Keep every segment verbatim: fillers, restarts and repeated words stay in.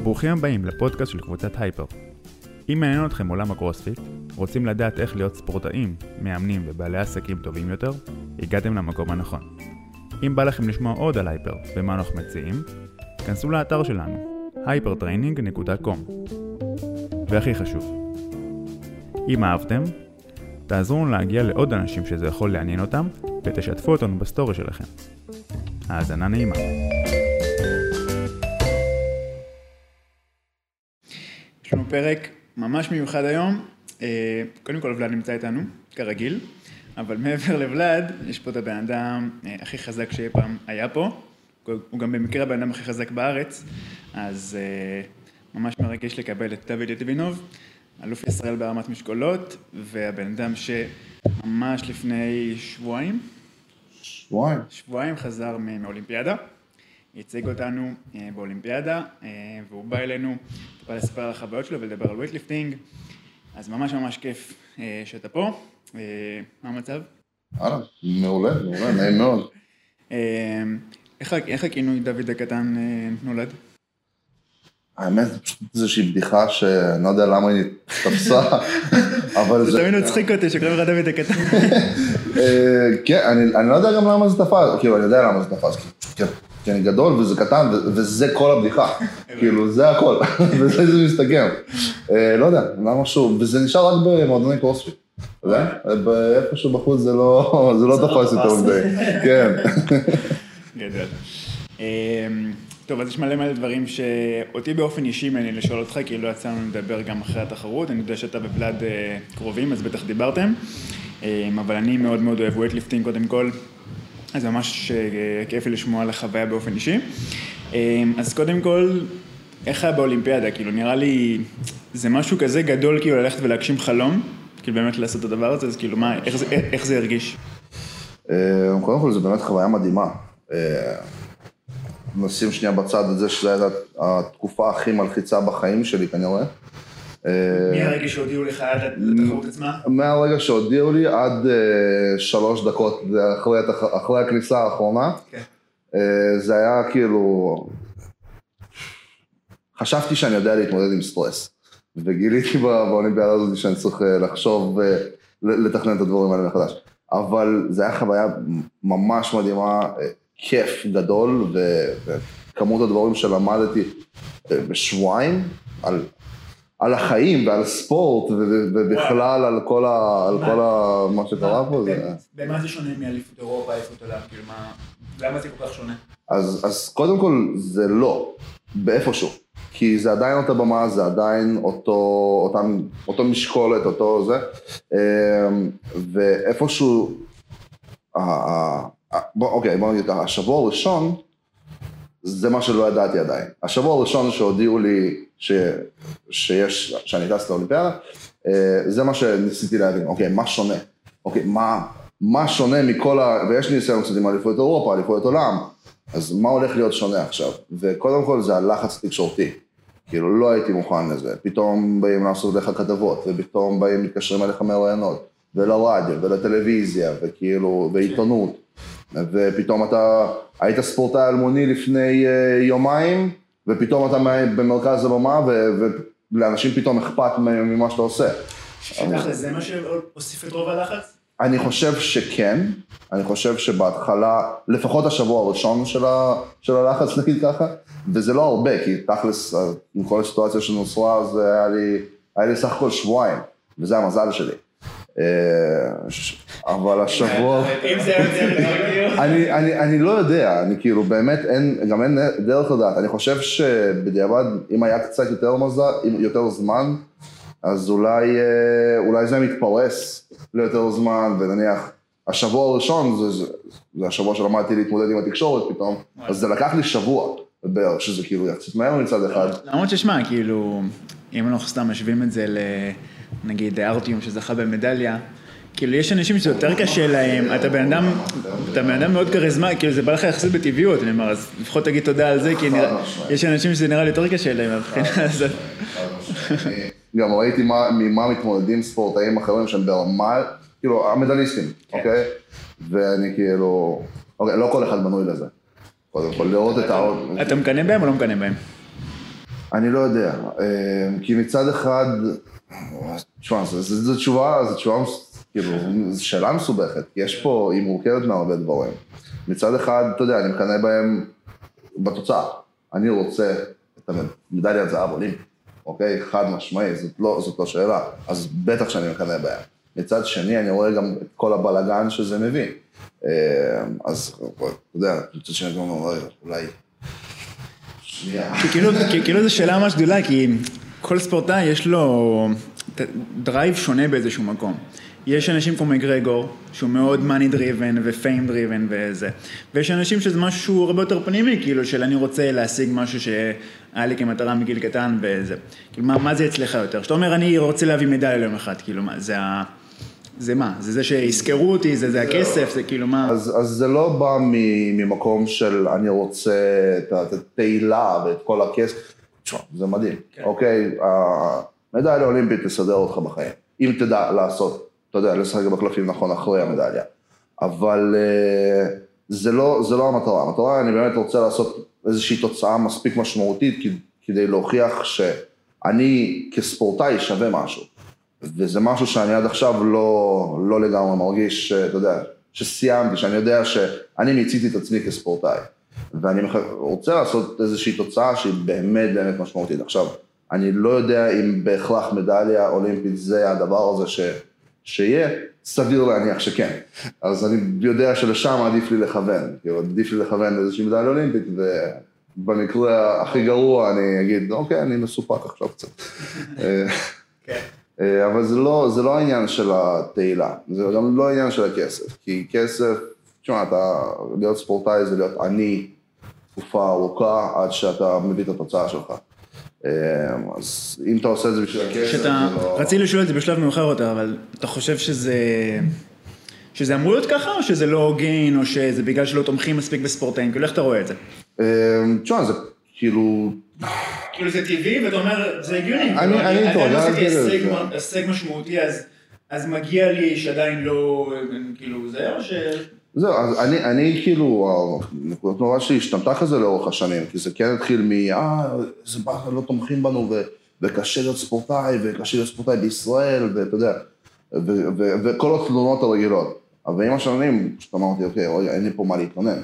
ברוכים הבאים לפודקאסט של קבוצת הייפר. אם מעניין אתכם עולם הקרוספיט, רוצים לדעת איך להיות ספורטאים, מאמנים ובעלי עסקים טובים יותר, הגעתם למקום הנכון. אם בא לכם לשמוע עוד על הייפר ומה אנחנו מציעים, כנסו לאתר שלנו, הייפר טריינינג נקודה קום. והכי חשוב, אם אהבתם, תעזרו לנו להגיע לעוד אנשים שזה יכול לעניין אותם, ותשתפו אותנו בסטורי שלכם. האזנה נעימה. יש לנו פרק ממש מיוחד היום. קודם כל ולד נמצא איתנו, כרגיל, אבל מעבר לוולד, יש פה את הבן אדם הכי חזק שאי פעם היה פה. הוא גם במקרה הבן אדם הכי חזק בארץ, אז ממש מרגש לקבל את דוד יטבינוב, אלוף ישראל ברמת משקולות, והבן אדם שממש לפני שבועיים, שבועיים, שבועיים חזר מאולימפיאדה, ייצג אותנו באולימפיאדה, והוא בא אלינו, בא לספר על החוויות שלו ולדבר על ווייטליפטינג, אז ממש ממש כיף שאתה פה. מה המצב? הלאה, מעולה, מעולה, נעים מאוד. איך הכינוי דוד הקטן נולד? האמת, זה פשוט איזושהי בדיחה שאני לא יודע למה היא תפסה, אבל זה... זה תמיד מצחיק אותי שקוראים לך דוד הקטן. כן, אני לא יודע גם למה זה תפס, כאילו, אני יודע למה זה תפס, כי אני גדול וזה קטן, וזה כל הבדיחה, כאילו, זה הכל, וזה זה מסתכם. לא יודע, למה שוב, וזה נשאר רק במועדוני קרוספיט, אתה יודע? איפשהו בחוץ זה לא תפס יותר מדי, כן. גדול. טוב, אז יש מלא מלא דברים שאותי באופן אישי מעניין לשאול אותך, כי לא יצאנו לדבר גם אחרי התחרות, אני יודע שאתה ובלד קרובים, אז בטח דיברתם, אבל אני מאוד מאוד אוהב ווייטליפטינג קודם כל, אז ממש כיף לי לשמוע על החוויה באופן אישי. אז קודם כל, איך היה באולימפיאדה? כאילו נראה לי, זה משהו כזה גדול כאילו ללכת ולהגשים חלום, כאילו באמת לעשות את הדבר הזה, אז כאילו מה, איך זה, איך זה הרגיש? קודם כל זה באמת חוויה מדהימה. נשים שנייה בצד את זה שזו הייתה התקופה הכי מלחיצה בחיים שלי כנראה. מהרגע שהודיעו לך עד התחרות עצמה? מהרגע שהודיעו לי עד שלוש דקות אחרי הכניסה האחרונה. זה היה כאילו... חשבתי שאני יודע להתמודד עם סטרס. וגיליתי באולימפיאדה הזאת שאני צריך לחשוב ולתכנן את הדברים האלה מחדש. אבל זה היה חוויה ממש מדהימה, כיף גדול, וכמות הדברים שלמדתי בשבועיים על, על החיים ועל ספורט, ובכלל על כל ה, על כל ה, מה שקרה פה. במה זה שונה מאליפות אירופה, אליפות עולם? כאילו מה, למה זה כל כך שונה? אז, אז קודם כל זה לא, באיפשהו, כי זה עדיין אותה במה, זה עדיין אותו, אותם, אותו משקולת, אותו זה, ואיפשהו, בוא, אוקיי, בוא נגיד, השבוע הראשון, זה מה שלא ידעתי עדיין. השבוע הראשון שהודיעו לי ש, שיש, שאני טס לאולימפיאדה, זה מה שניסיתי להבין, אוקיי, מה שונה? אוקיי, מה, מה שונה מכל ה... ויש לי ניסיון קצת עם אליפויות אירופה, אליפויות עולם, אז מה הולך להיות שונה עכשיו? וקודם כל זה הלחץ התקשורתי. כאילו, לא הייתי מוכן לזה. פתאום באים לעשות לך כתבות, ופתאום באים מתקשרים עליך מראיינות, ולרדיו, ולטלוויזיה, וכאילו, ועיתונות. ופתאום אתה היית ספורטאי אלמוני לפני יומיים, ופתאום אתה במרכז הבמה, ולאנשים פתאום אכפת ממה שאתה עושה. שתכל'ס, זה מה שהוסיף את רוב הלחץ? אני חושב שכן, אני חושב שבהתחלה, לפחות השבוע הראשון של הלחץ, נגיד ככה, וזה לא הרבה, כי תכלס, עם כל הסיטואציה שנוצרה, זה היה לי, היה לי סך הכל שבועיים, וזה המזל שלי. אבל השבוע... אם זה יותר, אני, אני, אני לא יודע, אני כאילו באמת אין, גם אין דרך לדעת, אני חושב שבדיעבד, אם היה קצת יותר מזל, יותר זמן, אז אולי, אולי זה מתפרס ליותר זמן, ונניח, השבוע הראשון, זה, זה, זה השבוע שלמדתי להתמודד עם התקשורת פתאום, אז זה לקח לי שבוע, בערך, שזה כאילו יחצית מהר מצד אחד. למרות ששמע, כאילו, אם אנחנו סתם משווים את זה ל... נגיד ארטיום שזכה במדליה, כאילו יש אנשים שזה יותר קשה להם, אתה בן אדם, אתה בן אדם מאוד כריזמה, כאילו זה בא לך יחסית בטבעיות, אני אומר, אז לפחות תגיד תודה על זה, כי יש אנשים שזה נראה לי יותר קשה להם, גם ראיתי ממה מתמודדים ספורטאים אחרים שהם ברמה, כאילו המדליסטים, אוקיי? ואני כאילו, אוקיי, לא כל אחד בנוי לזה. קודם כל, לראות את העוד. אתה מקנא בהם או לא מקנא בהם? אני לא יודע, כי מצד אחד, תשמע, זו תשובה, זו תשובה, כאילו, זו שאלה מסובכת, כי יש פה, היא מורכבת מהרבה דברים. מצד אחד, אתה יודע, אני מקנא בהם בתוצאה. אני רוצה את המדליית זהב אולימפית, אוקיי? חד משמעי, זאת לא, זאת לא שאלה. אז בטח שאני מקנא בהם. מצד שני, אני רואה גם את כל הבלגן שזה מביא. אז, אתה יודע, מצד שני, גם אומר, אולי... כאילו זו שאלה ממש גדולה, כי כל ספורטאי יש לו דרייב שונה באיזשהו מקום. יש אנשים כמו מגרגור, שהוא מאוד money driven ו-fame driven וזה. ויש אנשים שזה משהו שהוא הרבה יותר פנימי, כאילו של אני רוצה להשיג משהו שהיה לי כמטרה מגיל קטן וזה. כאילו מה, מה זה אצלך יותר? שאתה אומר אני רוצה להביא מדליה ליום אחד, כאילו מה, זה ה... זה מה? זה זה שיזכרו אותי, זה, זה הכסף, זה כאילו מה? אז, אז זה לא בא ממקום של אני רוצה את התהילה ואת כל הכסף. תשמע, זה מדהים. כן. אוקיי, המדליה האולימפית תסדר אותך בחיים. אם תדע לעשות, אתה יודע, לשחק בקלפים נכון אחרי המדליה. אבל זה לא, זה לא המטרה. המטרה, אני באמת רוצה לעשות איזושהי תוצאה מספיק משמעותית כדי להוכיח שאני כספורטאי שווה משהו. וזה משהו שאני עד עכשיו לא, לא לגמרי מרגיש, אתה יודע, שסיימתי, שאני יודע שאני מיציתי את עצמי כספורטאי. ואני רוצה לעשות איזושהי תוצאה שהיא באמת באמת משמעותית. עכשיו, אני לא יודע אם בהכרח מדליה אולימפית זה הדבר הזה ש, שיהיה, סביר להניח שכן. אז אני יודע שלשם עדיף לי לכוון, כאילו עדיף לי לכוון לאיזושהי מדליה אולימפית, ובמקרה הכי גרוע אני אגיד, אוקיי, אני מסופק עכשיו קצת. כן. אבל זה לא, זה לא העניין של התהילה, זה גם לא העניין של הכסף, כי כסף, תשמע, אתה להיות ספורטאי זה להיות עני תקופה ארוכה עד שאתה מביא את התוצאה שלך. אז אם אתה עושה את זה בשביל הכסף, שאתה, זה לא... רציתי לשאול את זה בשלב מאוחר יותר, אבל אתה חושב שזה, שזה אמור להיות ככה, או שזה לא הוגן, או שזה בגלל שלא תומכים מספיק בספורטאים, כאילו איך אתה רואה את זה? תשמע, זה כאילו... כאילו זה טבעי, ואתה אומר, זה הגיוני. אני טוב, אני עשיתי הישג משמעותי, אז מגיע לי שעדיין לא, כאילו, זה או ש... זהו, אז אני כאילו, הנקודת נורא שלי השתמתה כזה לאורך השנים, כי זה כן התחיל מ, אה, זה בא, לא תומכים בנו, וקשה להיות ספורטאי, וקשה להיות ספורטאי בישראל, ואתה יודע, וכל התלונות הרגילות. אבל עם השנים, פשוט אמרתי, אוקיי, אין לי פה מה להתלונן.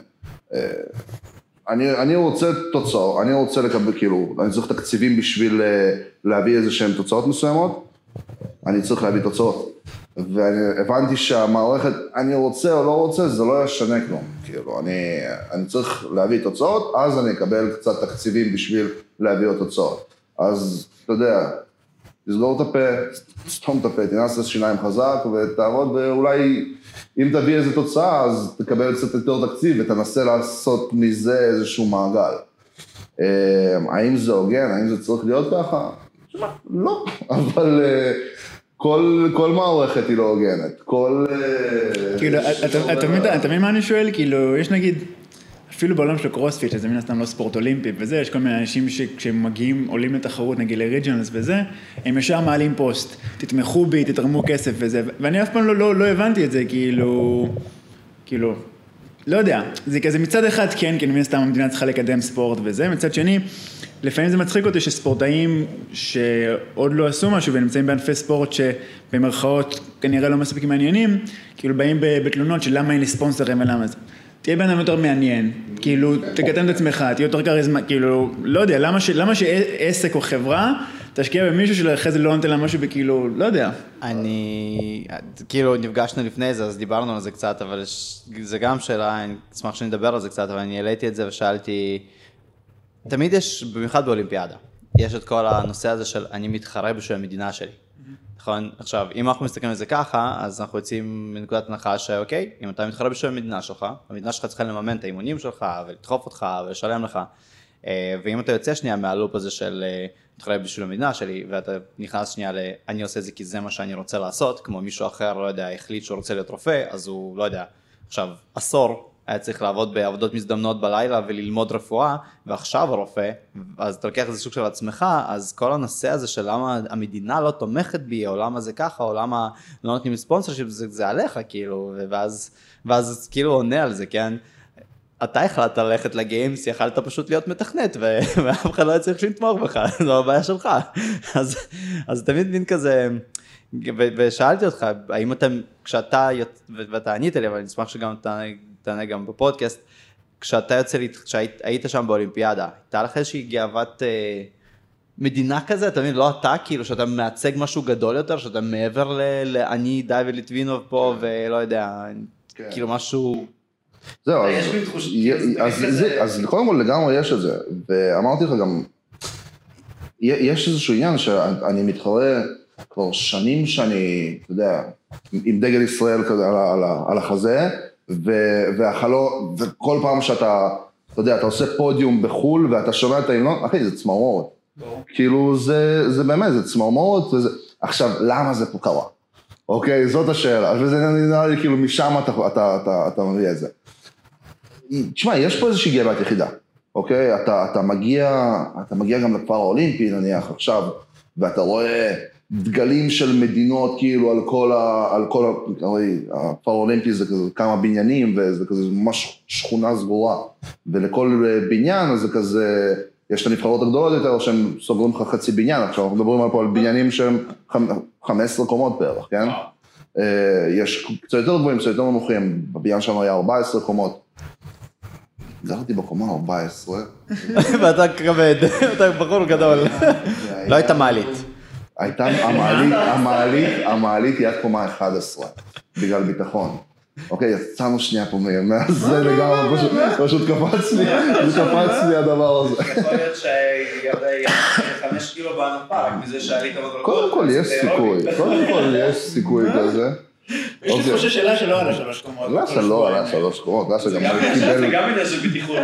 אני, אני רוצה תוצאות, אני רוצה לקבל, כאילו, אני צריך תקציבים בשביל להביא איזה שהן תוצאות מסוימות, אני צריך להביא תוצאות. ואני הבנתי שהמערכת, אני רוצה או לא רוצה, זה לא ישנה כלום. כאילו, אני, אני צריך להביא תוצאות, אז אני אקבל קצת תקציבים בשביל להביא עוד תוצאות. אז, אתה יודע, תסגור את הפה, סתום את הפה, תנס את השיניים חזק ותעבוד, ואולי אם תביא איזו תוצאה, אז תקבל קצת יותר תקציב ותנסה לעשות מזה איזשהו מעגל. האם זה הוגן? האם זה צריך להיות ככה? לא, אבל כל, כל מערכת היא לא הוגנת. כל... כאילו, אתה מבין מה אני שואל? כאילו, יש נגיד, אפילו בעולם של קרוספיט, שזה מן הסתם לא ספורט אולימפי וזה, יש כל מיני אנשים שכשהם מגיעים, עולים לתחרות, נגיד לריג'נלס וזה, הם ישר מעלים פוסט, תתמכו בי, תתרמו כסף וזה, ואני אף פעם לא, לא, לא הבנתי את זה, כאילו, כאילו, לא יודע, זה כזה מצד אחד כן, כי מן הסתם המדינה צריכה לקדם ספורט וזה, מצד שני, לפעמים זה מצחיק אותי שספורטאים שעוד לא עשו משהו ונמצאים בענפי ספורט שבמרכאות כנראה לא מספיק מעניינים, כאילו באים בתלונות של למה אין לי ספונסרים ולמה זה. תהיה בן אדם יותר מעניין, כאילו, תקדם את עצמך, תהיה יותר כריזמה, כאילו, לא יודע, למה, ש, למה שעסק או חברה תשקיע במישהו שאחרי זה לא נותן לה משהו בכאילו, לא יודע. אני, כאילו, נפגשנו לפני זה, אז דיברנו על זה קצת, אבל זה גם שאלה, אני אשמח שנדבר על זה קצת, אבל אני העליתי את זה ושאלתי, תמיד יש, במיוחד באולימפיאדה, יש את כל הנושא הזה של אני מתחרה בשביל המדינה שלי. נכון? עכשיו, אם אנחנו מסתכלים על זה ככה, אז אנחנו יוצאים מנקודת הנחה שאוקיי, אם אתה מתחרה בשביל המדינה שלך, המדינה שלך צריכה לממן את האימונים שלך, ולדחוף אותך, ולשלם לך, ואם אתה יוצא שנייה מהלופ הזה של מתחרה בשביל המדינה שלי, ואתה נכנס שנייה ל, אני עושה את זה כי זה מה שאני רוצה לעשות, כמו מישהו אחר, לא יודע, החליט שהוא רוצה להיות רופא, אז הוא, לא יודע, עכשיו, עשור, היה צריך לעבוד בעבודות מזדמנות בלילה וללמוד רפואה, ועכשיו הרופא, אז אתה לוקח איזה סוג של עצמך, אז כל הנושא הזה של למה המדינה לא תומכת בי, או למה זה ככה, או למה לא נותנים ספונסר, זה, זה עליך, כאילו, ואז, ואז כאילו עונה על זה, כן? אתה החלטת ללכת לגיימס, יכלת פשוט להיות מתכנת, ואף אחד לא צריך לתמוך בך, זו הבעיה שלך. אז, אז תמיד מין כזה, ושאלתי אותך, האם אתם, כשאתה, ואתה ענית לי, אבל אני אשמח שגם תענה גם בפודקאסט, כשאתה יוצא, כשהיית שם באולימפיאדה, הייתה לך איזושהי גאוות מדינה כזה, אתה מבין, לא אתה, כאילו, שאתה מייצג משהו גדול יותר, שאתה מעבר לעני די וליטבינוב פה, ולא יודע, כאילו משהו... זהו, אז קודם כל לגמרי יש את זה, ואמרתי לך גם, יש איזשהו עניין שאני מתחרה כבר שנים שאני, אתה יודע, עם דגל ישראל כזה על החזה, והחלום, וכל פעם שאתה, אתה יודע, אתה עושה פודיום בחול, ואתה שומע את ההמנון, אחי, זה צמרמורת. כאילו, זה באמת, זה צמרמורת, עכשיו, למה זה פה קרה? אוקיי, זאת השאלה, וזה נראה לי, כאילו, משם אתה מביא את זה. תשמע, יש פה איזושהי גאוות יחידה, אוקיי? אתה מגיע, אתה מגיע גם לכפר האולימפי, נניח, עכשיו, ואתה רואה דגלים של מדינות, כאילו, על כל ה... על כל ה... הכפר האולימפי זה כזה כמה בניינים, וזה כזה ממש שכונה סגורה, ולכל בניין זה כזה, יש את הנבחרות הגדולות יותר, שהם סוגרים לך חצי בניין, עכשיו אנחנו מדברים פה על בניינים שהם חמש עשרה קומות בערך, כן? יש קצת יותר גבוהים, קצת יותר נמוכים, בבניין שם היה ארבע עשרה קומות, גרתי בקומה ארבע עשרה. ואתה כבד, אתה בחור גדול. לא הייתה מעלית. הייתה המעלית, המעלית, המעלית היא עד קומה אחת עשרה, בגלל ביטחון. אוקיי, יצאנו שנייה פה מהזה לגמרי, פשוט קפץ לי, זה קפץ לי הדבר הזה. יכול להיות שירדה חמש קילו בענפה, רק מזה שעלית בדרכות. קודם כל יש סיכוי, קודם כל יש סיכוי כזה. יש לי תחושה שאלה שלא עלה שלוש קומות. לא שלא עלה שלוש קומות, לא שגם קיבל... זה גם עניין של בטיחות.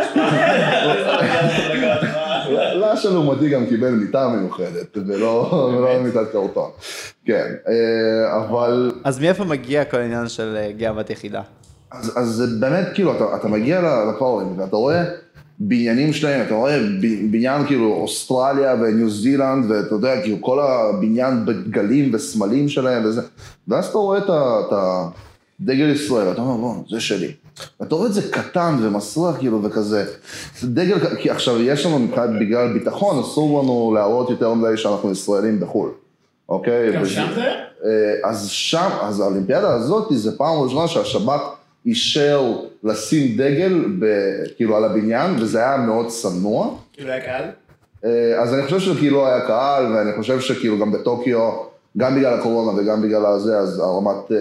לא שלעומתי גם קיבל מיטה מיוחדת, ולא מיטת קרטון. כן, אבל... אז מאיפה מגיע כל העניין של גאוות יחידה? אז באמת, כאילו, אתה מגיע לפאורים, ואתה רואה בניינים שלהם, אתה רואה בניין כאילו אוסטרליה וניו זילנד, ואתה יודע, כאילו כל הבניין בדגלים וסמלים שלהם וזה, ואז אתה רואה את הדגל ישראל, ואתה אומר, בוא, זה שלי. ואתה רואה את זה קטן ומסריח כאילו וכזה, זה דגל, כי עכשיו יש לנו מבחינת בגלל ביטחון, אסור לנו להראות יותר מדי שאנחנו ישראלים בחו"ל, אוקיי? גם שם זה? אז שם, אז האולימפיאדה הזאת, זה פעם ראשונה שהשב"כ אישר לשים דגל כאילו על הבניין, וזה היה מאוד צנוע. כאילו היה קהל? אז אני חושב שכאילו היה קהל, ואני חושב שכאילו גם בטוקיו, גם בגלל הקורונה וגם בגלל הזה, אז הרמת,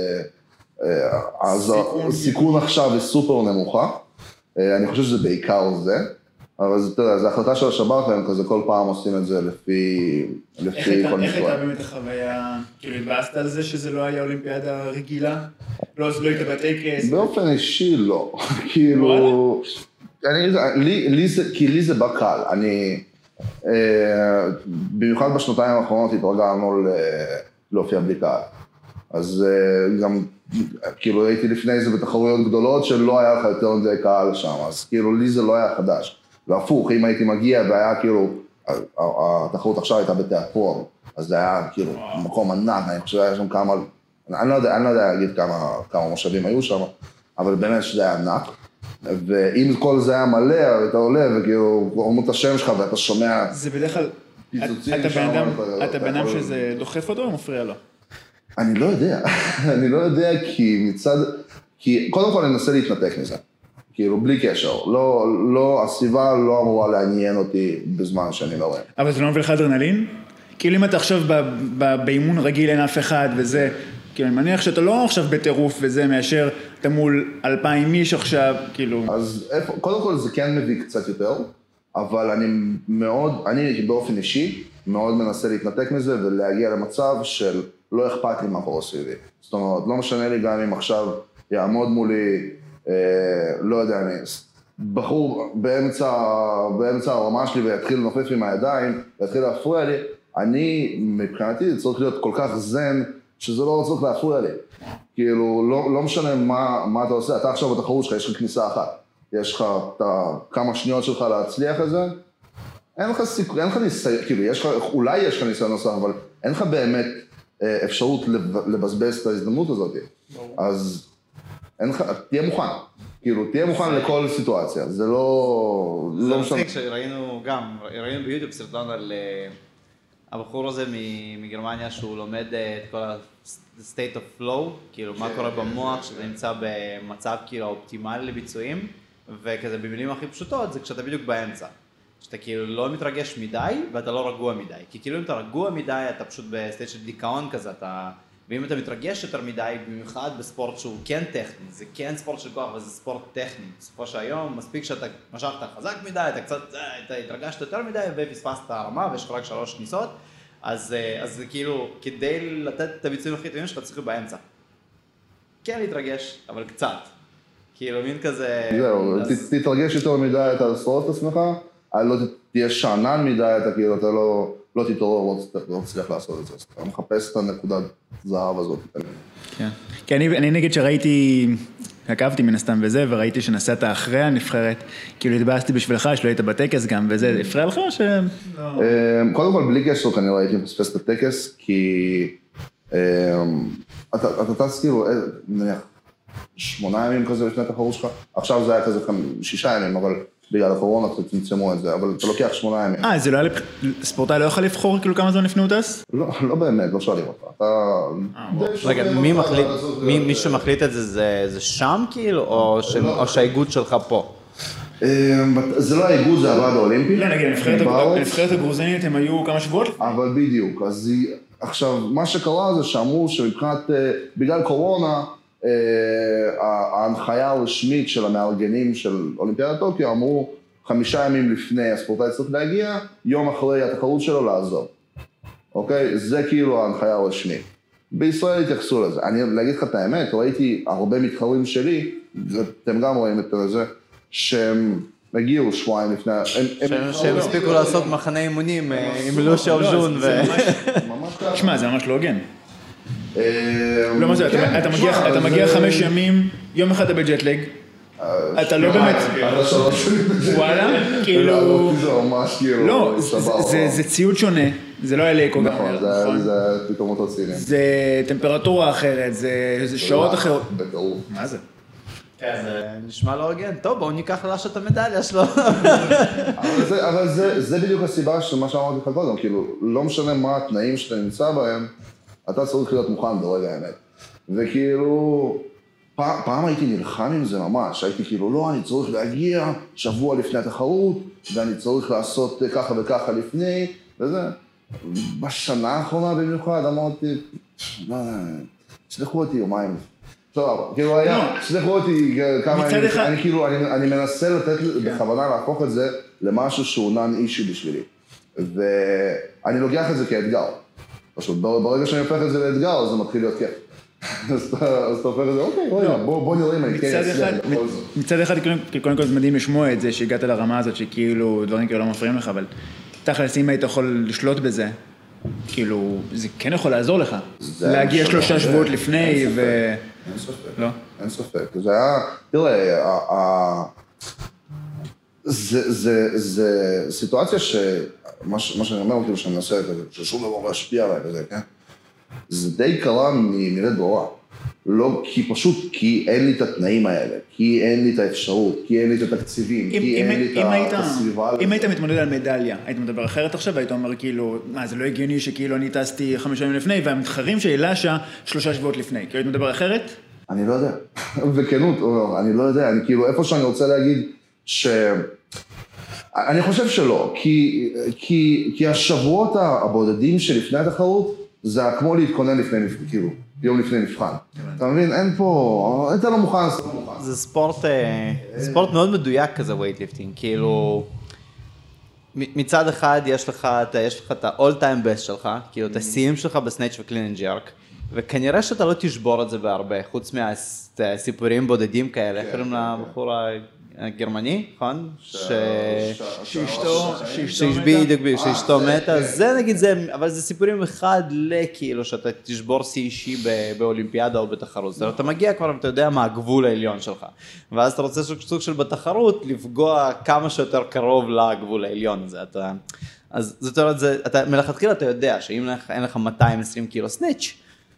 אז הסיכון עכשיו היא סופר נמוכה. אני חושב שזה בעיקר זה, אבל זה, אתה יודע, זה החלטה של השב"כ, והם כזה כל פעם עושים את זה לפי, לפי כל איך הייתה באמת החוויה, כאילו התבאסת על זה שזה לא היה אולימפיאדה רגילה? לא, אז לא היית בטקס? באופן אישי לא, כאילו, כי לי זה בא קל, אני, במיוחד בשנתיים האחרונות התרגלנו להופיע בלי קהל, אז גם, כאילו הייתי לפני זה בתחרויות גדולות שלא היה לך יותר מדי קהל שם, אז כאילו לי זה לא היה חדש, והפוך, אם הייתי מגיע והיה כאילו, התחרות עכשיו הייתה בתיאטרון, אז זה היה כאילו מקום ענק, אני חושב היה שם כמה, אני לא יודע, אני לא יודע להגיד כמה, כמה מושבים היו שם, אבל באמת שזה היה ענק, ואם כל זה היה מלא, אתה עולה וכאילו, אומרים את השם שלך ואתה שומע... זה בדרך כלל, אתה בן אדם שזה דוחף אותו או מפריע לו? אני לא יודע, אני לא יודע כי מצד, כי קודם כל אני מנסה להתנתק מזה, כאילו בלי קשר, לא, לא, הסביבה לא אמורה לעניין אותי בזמן שאני לא רואה. אבל זה לא מביא לך אדרנלין? כאילו אם אתה עכשיו באימון רגיל אין אף אחד וזה, כאילו אני מניח שאתה לא עכשיו בטירוף וזה מאשר אתה מול אלפיים איש עכשיו, כאילו... אז איפה, קודם כל זה כן מביא קצת יותר, אבל אני מאוד, אני באופן אישי מאוד מנסה להתנתק מזה ולהגיע למצב של לא אכפת לי מה קורה סביבי. זאת אומרת, לא משנה לי גם אם עכשיו יעמוד מולי, אה, לא יודע, אני, בחור באמצע, באמצע הרמה שלי ויתחיל לנופף עם הידיים, ויתחיל להפריע לי, אני מבחינתי צריך להיות כל כך זן, שזה לא צריך להפריע לי. כאילו, לא, לא משנה מה, מה אתה עושה, אתה עכשיו בתחרות שלך, יש לך כניסה אחת, יש לך את כמה שניות שלך להצליח את זה, אין לך סיכוי, אין לך ניסיון, כאילו, יש לך, אולי יש לך ניסיון נוסף, אבל אין לך באמת אפשרות לבזבז את ההזדמנות הזאת. אז אין לך, תהיה מוכן. כאילו, תהיה מוכן לכל סיטואציה, זה לא... זה לא משנה. מצחיק שראינו גם, ראינו ביוטיוב סרטון על הבחור הזה מגרמניה שהוא לומד את כל ה-state of flow, כאילו מה קורה במוח שזה נמצא במצב כאילו אופטימלי לביצועים, וכזה במילים הכי פשוטות זה כשאתה בדיוק באמצע. שאתה כאילו לא מתרגש מדי ואתה לא רגוע מדי, כי כאילו אם אתה רגוע מדי אתה פשוט בסטייט של דיכאון כזה, אתה... ואם אתה מתרגש יותר מדי, במיוחד בספורט שהוא כן טכני, זה כן ספורט של כוח וזה ספורט טכני. בסופו של היום, מספיק שאתה משכת חזק מדי, אתה קצת, אתה התרגשת יותר מדי ופספסת הרמה ויש לך רק שלוש כניסות, אז, אז זה כאילו, כדי לתת את הביצועים הכי טובים שלך צריך באמצע. כן להתרגש, אבל קצת. כאילו מין כזה... זהו, אז... תתרגש יותר מדי, אתה לשרוד את עצמך, לא תהיה שענן מדי, אתה כאילו, אתה לא... לא תתעורר, לא תצליח לעשות את זה, אתה מחפש את הנקודת זהב הזאת. כן, כי אני נגיד שראיתי, עקבתי מן הסתם וזה, וראיתי שנסעת אחרי הנבחרת, כאילו התבאסתי בשבילך, שלא היית בטקס גם, וזה הפריע לך או ש... קודם כל, בלי קשר כנראה הייתי מפספס את הטקס, כי אתה טס כאילו, נניח, שמונה ימים כזה לפני התחרות שלך, עכשיו זה היה כזה שישה ימים, אבל... בגלל הקורונה, קצת צמצמו את זה, אבל אתה לוקח שמונה ימים. אה, זה לא היה, ספורטאי לא יכול לבחור כאילו כמה זמן לפני הוא טס? לא, לא באמת, לא שואלים אותך. אתה... רגע, מי מחליט, מי שמחליט את זה, זה שם כאילו, או שהאיגוד שלך פה? זה לא האיגוד, זה הוועד האולימפי. לא, נגיד, הנבחרת הגרוזינית הם היו כמה שבועות? אבל בדיוק, אז עכשיו, מה שקרה זה שאמרו שמבחינת, בגלל קורונה, ההנחיה הרשמית של המארגנים של אולימפיאדת טוקיו אמרו חמישה ימים לפני הספורטאי צריך להגיע, יום אחרי התחרות שלו לעזוב. אוקיי? זה כאילו ההנחיה הרשמית. בישראל התייחסו לזה. אני להגיד לך את האמת, ראיתי הרבה מתחרים שלי, אתם גם רואים את זה, שהם הגיעו שבועיים לפני... שהם הספיקו לעשות מחנה אימונים עם לושי אוג'ון ו... שמע, זה ממש לא הוגן. לא מה זה, אתה מגיע חמש ימים, יום אחד אתה בג'טלג, אתה לא באמת, וואלה, כאילו, לא, זה ציוד שונה, זה לא היה לאקו גם, נכון, זה פתאום אותו צילים. זה טמפרטורה אחרת, זה שעות אחרות. בטרור. מה זה? זה נשמע לא הוגן, טוב בואו ניקח לש את המדליה שלו. אבל זה בדיוק הסיבה של מה שאמרתי לך קודם, כאילו, לא משנה מה התנאים שאתה נמצא בהם, אתה צריך להיות מוכן ברגע האמת. וכאילו, פעם, פעם הייתי נלחם עם זה ממש, הייתי כאילו, לא, אני צריך להגיע שבוע לפני התחרות, ואני צריך לעשות ככה וככה לפני, וזה. בשנה האחרונה במיוחד אמרתי, לא, סליחו אותי יומיים. טוב, כאילו היה, סליחו אותי כמה, אני, אני כאילו, אני, אני מנסה לתת, בכוונה להפוך את זה למשהו שהוא נון אישי בשבילי. ואני לוקח את זה כאתגר. פשוט, ברגע שאני הופך את זה לאתגר, אז זה מתחיל להיות כיף. אז אתה הופך את זה, אוקיי, בוא נראה אם אני כן אצליח בכל זאת. מצד אחד, קודם כל זה מדהים לשמוע את זה, שהגעת לרמה הזאת, שכאילו דברים כאילו לא מפריעים לך, אבל תכלס, אם היית יכול לשלוט בזה, כאילו, זה כן יכול לעזור לך. להגיע שלושה שבועות לפני ו... אין ספק. לא? אין ספק. זה היה, תראה, זה סיטואציה ש... מה שאני אומר, כאילו שאני מנסה כזה, ששום דבר להשפיע עליי וזה, כן? זה די קרה מרד ברורה. לא, כי פשוט, כי אין לי את התנאים האלה, כי אין לי את האפשרות, כי אין לי את התקציבים, כי אין לי את הסביבה. אם היית מתמודד על מדליה, היית מדבר אחרת עכשיו, היית אומר כאילו, מה, זה לא הגיוני שכאילו אני טסתי חמש ימים לפני, והמתחרים של לשה שלושה שבועות לפני, כאילו היית מדבר אחרת? אני לא יודע. בכנות, אני לא יודע, אני כאילו, איפה שאני רוצה להגיד ש... אני חושב שלא, כי, כי, כי השבועות הבודדים שלפני התחרות, זה כמו להתכונן לפני, כאילו, יום לפני מבחן. אתה מבין, אין פה, אתה לא מוכן, אתה לא מוכן. זה ספורט, ספורט מאוד מדויק כזה ווייטליפטינג, כאילו, מצד אחד יש לך, יש לך את ה-all time best שלך, כאילו, את השיאים שלך בסנאץ' וקלין אנד ג'רק, וכנראה שאתה לא תשבור את זה בהרבה, חוץ מהסיפורים בודדים כאלה, קוראים לבחור הגרמני, נכון? שאשתו, שאשתו מתה, זה נגיד זה, אבל זה סיפורים אחד לכאילו שאתה תשבור שיא אישי באולימפיאדה או בתחרות, זאת אומרת, אתה מגיע כבר ואתה יודע מה הגבול העליון שלך, ואז אתה רוצה סוג של בתחרות לפגוע כמה שיותר קרוב לגבול העליון הזה, אתה, אז זאת אומרת, מלכתחילה אתה יודע שאם אין לך מאתיים ועשרים קילו סניץ',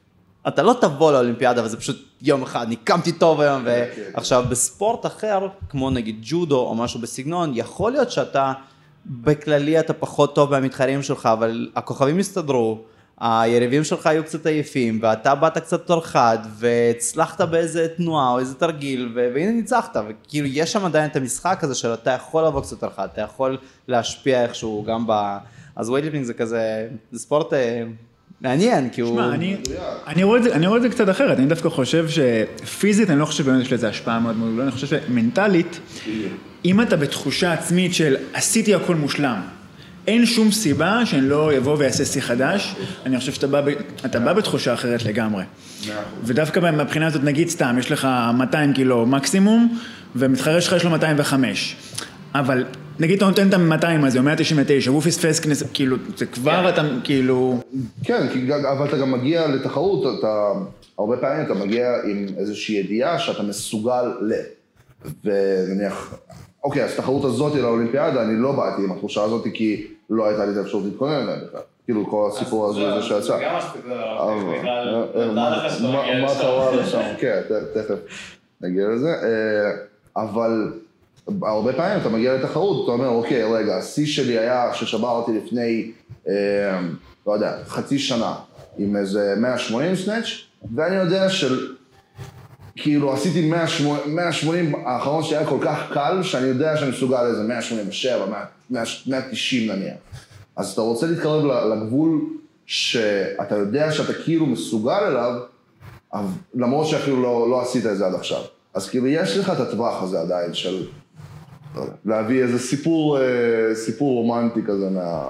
אתה לא תבוא לאולימפיאדה, וזה פשוט יום אחד, ניקמתי טוב היום, ועכשיו בספורט אחר, כמו נגיד ג'ודו או משהו בסגנון, יכול להיות שאתה, בכללי אתה פחות טוב מהמתחרים שלך, אבל הכוכבים הסתדרו, היריבים שלך היו קצת עייפים, ואתה באת קצת יותר חד, והצלחת באיזה תנועה או איזה תרגיל, והנה ניצחת, וכאילו יש שם עדיין את המשחק הזה, שאתה יכול לבוא קצת יותר חד, אתה יכול להשפיע איכשהו גם ב... אז ווייטליפטינג זה כזה, זה ספורט מעניין, כי הוא... שמע, אני, אני רואה את זה, אני רואה את זה קצת אחרת, אני דווקא חושב שפיזית, אני לא חושב באמת יש לזה השפעה מאוד מאוד גדולה, אני חושב שמנטלית, אם אתה בתחושה עצמית של עשיתי הכל מושלם, אין שום סיבה שאני לא יבוא ויעשה שיא חדש, אני חושב שאתה בא, אתה בא בתחושה אחרת לגמרי. ודווקא מהבחינה הזאת, נגיד סתם, יש לך מאתיים קילו מקסימום, ומתחרה שלך יש לו מאתיים וחמש. אבל נגיד אתה נותן את ה-מאתיים הזה, או מאה תשעים ותשע, והוא פספס כנס, כאילו, זה כבר אתה, כאילו... כן, אבל אתה גם מגיע לתחרות, אתה, הרבה פעמים אתה מגיע עם איזושהי ידיעה שאתה מסוגל ל... ונניח, אוקיי, אז התחרות הזאת לאולימפיאדה, אני לא באתי עם התחושה הזאת, כי לא הייתה לי את האפשרות להתכונן אליה בכלל. כאילו, כל הסיפור הזה שיצא. זה גם משהו, מה קרה לשם? כן, תכף נגיע לזה. אבל הרבה פעמים אתה מגיע לתחרות, אתה אומר, אוקיי, רגע, השיא שלי היה ששברתי לפני, לא יודע, חצי שנה, עם איזה מאה ושמונים סנאץ', ואני יודע של... כאילו עשיתי מאה ושמונים, האחרון שהיה כל כך קל, שאני יודע שאני מסוגל איזה מאה שמונים ושבע, מאה תשעים נניח. אז אתה רוצה להתקרב לגבול שאתה יודע שאתה כאילו מסוגל אליו, למרות שאפילו לא, לא עשית את זה עד עכשיו. אז כאילו יש לך את הטווח הזה עדיין של להביא איזה סיפור, סיפור רומנטי כזה מה...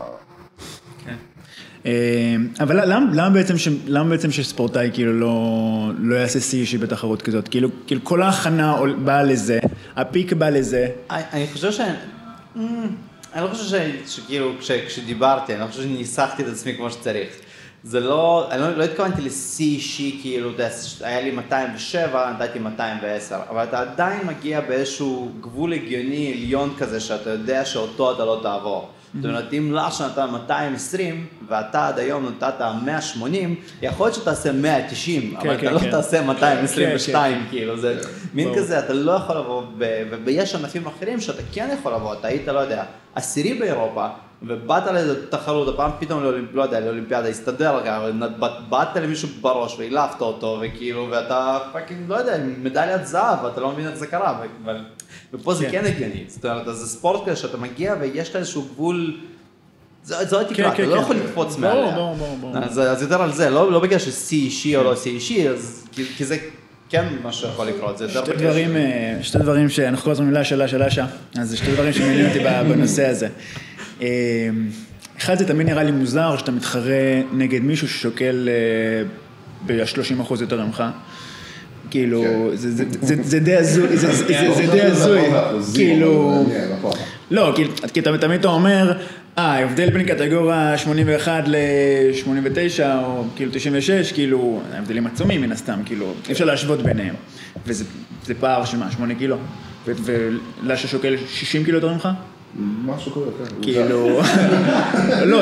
אבל למה, למה בעצם ש, למה בעצם שספורטאי כאילו לא, לא יעשה שיא אישי בתחרות כזאת? כאילו, כאילו כל ההכנה באה לזה, הפיק בא לזה. אני חושב ש... אני לא חושב ש, שכאילו, כש, כשדיברתי, אני לא חושב שניסחתי את עצמי כמו שצריך. זה לא, אני לא, לא התכוונתי לשיא אישי, כאילו, היה לי מאתיים ושבע, נתתי מאתיים ועשר, אבל אתה עדיין מגיע באיזשהו גבול הגיוני, עליון כזה, שאתה יודע שאותו אתה לא תעבור. זאת אומרת, אם לאש נתת מאתיים ועשרים, ואתה עד היום נתת מאה ושמונים, יכול להיות שתעשה מאה ותשעים, אבל אתה לא תעשה מאתיים עשרים ושתיים, כאילו, זה מין כזה, אתה לא יכול לבוא, ויש ענפים אחרים שאתה כן יכול לבוא, אתה היית, לא יודע, עשירי באירופה, ובאת לאיזו תחרות, הפעם פתאום, לא יודע, לאולימפיאדה, הסתדר לך, באת למישהו בראש והילפת אותו, וכאילו, ואתה פאקינג, לא יודע, מדליית זהב, ואתה לא מבין איך זה קרה, ופה זה כן הגיוני, זאת אומרת, זה ספורט כזה שאתה מגיע ויש לך איזשהו גבול, זו התקרה, אתה לא יכול לקפוץ מעליה. אז יותר על זה, לא בגלל ששיא אישי או לא שיא אישי, כי זה כן מה שיכול לקרות, זה יותר בגלל... שתי דברים שאנחנו כל הזמן מילה שאלה שאלה שעה, אז זה שתי דברים שמעניין אותי בנושא הזה. אחד, זה תמיד נראה לי מוזר שאתה מתחרה נגד מישהו ששוקל ב-שלושים אחוז יותר ממך. כאילו, זה די הזוי, זה די הזוי, כאילו, לא, כי תמיד אתה אומר, אה, ההבדל בין קטגוריה שמונים ואחת ל-שמונים ותשע, או כאילו תשעים ושש, כאילו, ההבדלים עצומים מן הסתם, כאילו, אי אפשר להשוות ביניהם, וזה פער של מה, שמונה קילו, ולאשה שוקל שישים קילו יותר ממך? משהו קורה, כן. כאילו, לא,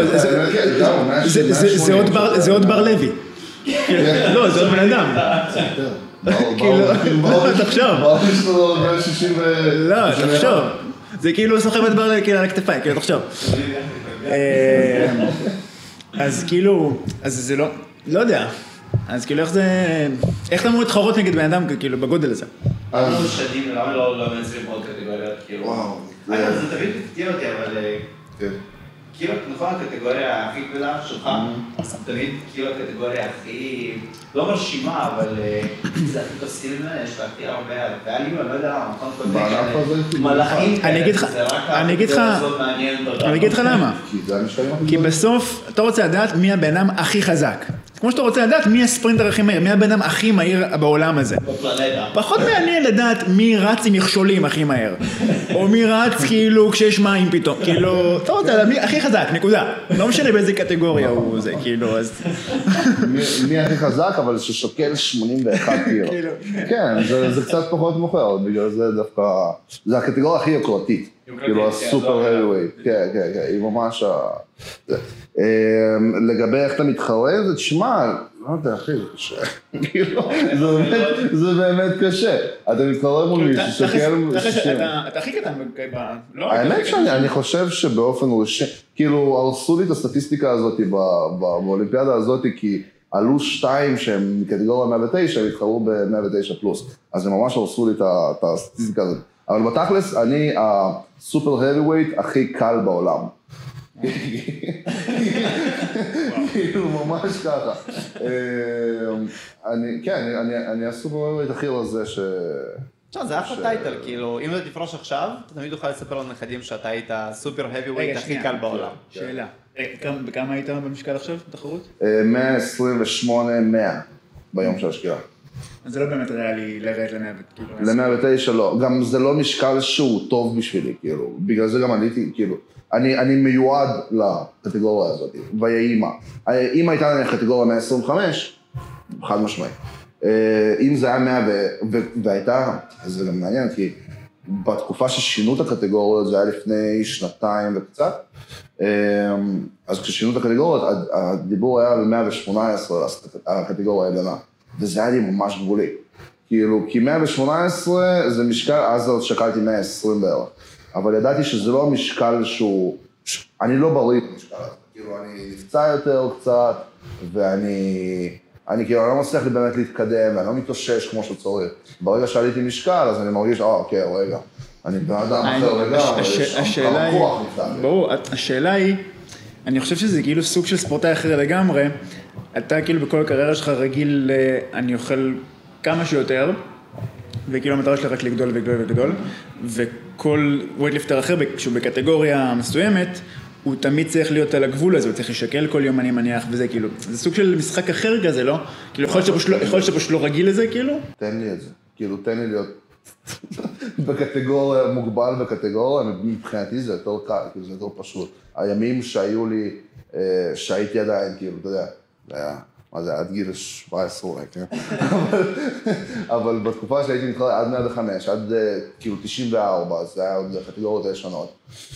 זה עוד בר לוי. לא, זה עוד בן אדם. כאילו, תחשוב. לא, תחשוב. זה כאילו סוחב את בר לוי על הכתפיים, כאילו, תחשוב. אז כאילו, אז זה לא, לא יודע. אז כאילו, איך זה, איך אתה אמור להתחרות נגד בן אדם, כאילו, בגודל הזה? למה לא משנים, למה לא מנסים עוד קטגוריות, כאילו? וואו. אגב, זה תמיד הפתיע אותי, אבל... כאילו, נכון, הקטגוריה הכי כבדה שלך, תמיד כאילו הקטגוריה הכי, לא מרשימה, אבל זה הכי תופסים ממנה, יש לה הכי הרבה ואליו, אני לא יודע למה, נכון, כל מיני מלאכים כאלה, זה רק הקטגוריה הזאת מעניינת אותה. אני אגיד לך למה, כי בסוף אתה רוצה לדעת מי הבן אדם הכי חזק. כמו שאתה רוצה לדעת מי הספרינטר הכי מהיר, מי הבן אדם הכי מהיר בעולם הזה. בפלנטה. פחות מעניין לדעת מי רץ עם מכשולים הכי מהר. או מי רץ כאילו כשיש מים פתאום. כאילו, אתה רוצה לדעת מי הכי חזק, נקודה. לא משנה באיזה קטגוריה הוא זה, כאילו, אז... מי הכי חזק, אבל ששוקל שמונים ואחת קילו. כן, זה קצת פחות מוכר, בגלל זה דווקא... זה הקטגוריה הכי יוקרתית. כאילו, הסופר הרווייט. כן, כן, כן, היא ממש... לגבי איך אתה מתחרה, זה תשמע, לא יודע, אחי, זה קשה. זה באמת קשה. אתה מתקרב מול מישהו, שכאילו... אתה הכי קטן, האמת שאני חושב שבאופן ראשי, כאילו, הרסו לי את הסטטיסטיקה הזאת באולימפיאדה הזאת, כי עלו שתיים שהם מקטגוריה מאה ותשע, התחרו ב-מאה ותשע פלוס. אז הם ממש הרסו לי את הסטטיסטיקה הזאת. אבל בתכלס, אני הסופר heavyweight הכי קל בעולם. כאילו, ממש ככה. כן, אני הסופר heavyweight הכי רזה ש... עכשיו, זה אחלה טייטל, כאילו, אם אתה תפרוש עכשיו, אתה תמיד תוכל לספר לנכדים שאתה היית הסופר heavyweight הכי קל בעולם. שאלה, בכמה היית במשקל עכשיו, בתחרות? מאה עשרים ושמונה מאה ביום של השקיעה. אז זה לא באמת ריאלי לרד ל-מאה ותשע. ל-מאה ותשע לא, גם זה לא משקל שהוא טוב בשבילי, כאילו, בגלל זה גם עליתי, כאילו, אני, אני מיועד לקטגוריה הזאת, ויהי מה. אם הייתה לי קטגוריה מאה עשרים וחמש, חד משמעי. אם זה היה מאה והייתה, אז זה גם מעניין, כי בתקופה ששינו את הקטגוריות, זה היה לפני שנתיים וקצת, אז כששינו את הקטגוריות, הדיבור היה ב-מאה ושמונה עשרה, הקטגוריה העליונה. וזה היה לי ממש גבולי. כאילו, כי מאה ושמונה עשרה זה משקל, אז שקלתי מאה ועשרים בערך. אבל ידעתי שזה לא משקל שהוא... אני לא בריא במשקל הזה. כאילו, אני נפצע יותר קצת, ואני... אני כאילו, אני לא מצליח לי באמת להתקדם, ואני לא מתאושש כמו שצריך. ברגע שעליתי משקל, אז אני מרגיש, אה, אוקיי, רגע. אני באדם אחר רגע, השאלה היא... ברור, השאלה היא... אני חושב שזה כאילו סוג של ספורטאי אחר לגמרי. אתה כאילו בכל הקריירה שלך רגיל, אני אוכל כמה שיותר, וכאילו המטרה שלך רק לגדול וגדול וגדול, וכל ווייטליפטר אחר, כשהוא בקטגוריה מסוימת, הוא תמיד צריך להיות על הגבול הזה, הוא צריך לשקל כל יום אני מניח, וזה כאילו, זה סוג של משחק אחר כזה, לא? כאילו, יכול להיות שאתה פשוט לא רגיל לזה, כאילו? תן לי את זה, כאילו, תן לי להיות בקטגוריה, מוגבל בקטגוריה, מבחינתי זה יותר קל, כאילו, זה יותר פשוט. הימים שהיו לי, שהייתי עדיין, כאילו, אתה יודע, זה היה, מה זה, עד גיל שבע עשרה אולי, כן? אבל בתקופה שהייתי מתחרט עד מאה וחמש, עד כאילו תשעים וארבע, זה היה עוד קטגוריות הישנות.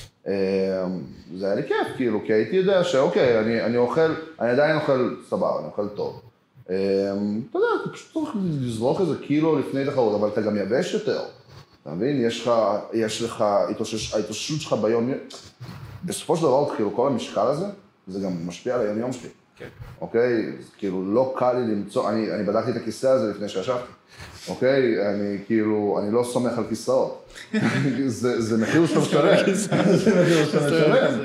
זה היה לי כיף, כאילו, כי הייתי יודע שאוקיי, אני, אני אוכל, אני עדיין אוכל סבבה, אני אוכל טוב. אתה יודע, אתה פשוט צריך לזרוק איזה קילו לפני תחרות, אבל אתה גם יבש יותר. אתה מבין? יש לך, יש לך, ההתאוששות שלך ביום, בסופו של דבר, כאילו, כל המשקל הזה, זה גם משפיע על היום-יום שלי. אוקיי? כאילו, לא קל לי למצוא, אני, אני בדקתי את הכיסא הזה לפני שישבתי. אוקיי? אני כאילו, אני לא סומך על כיסאות. זה, זה מחיר שאתה משלם. זה מחיר שאתה משלם.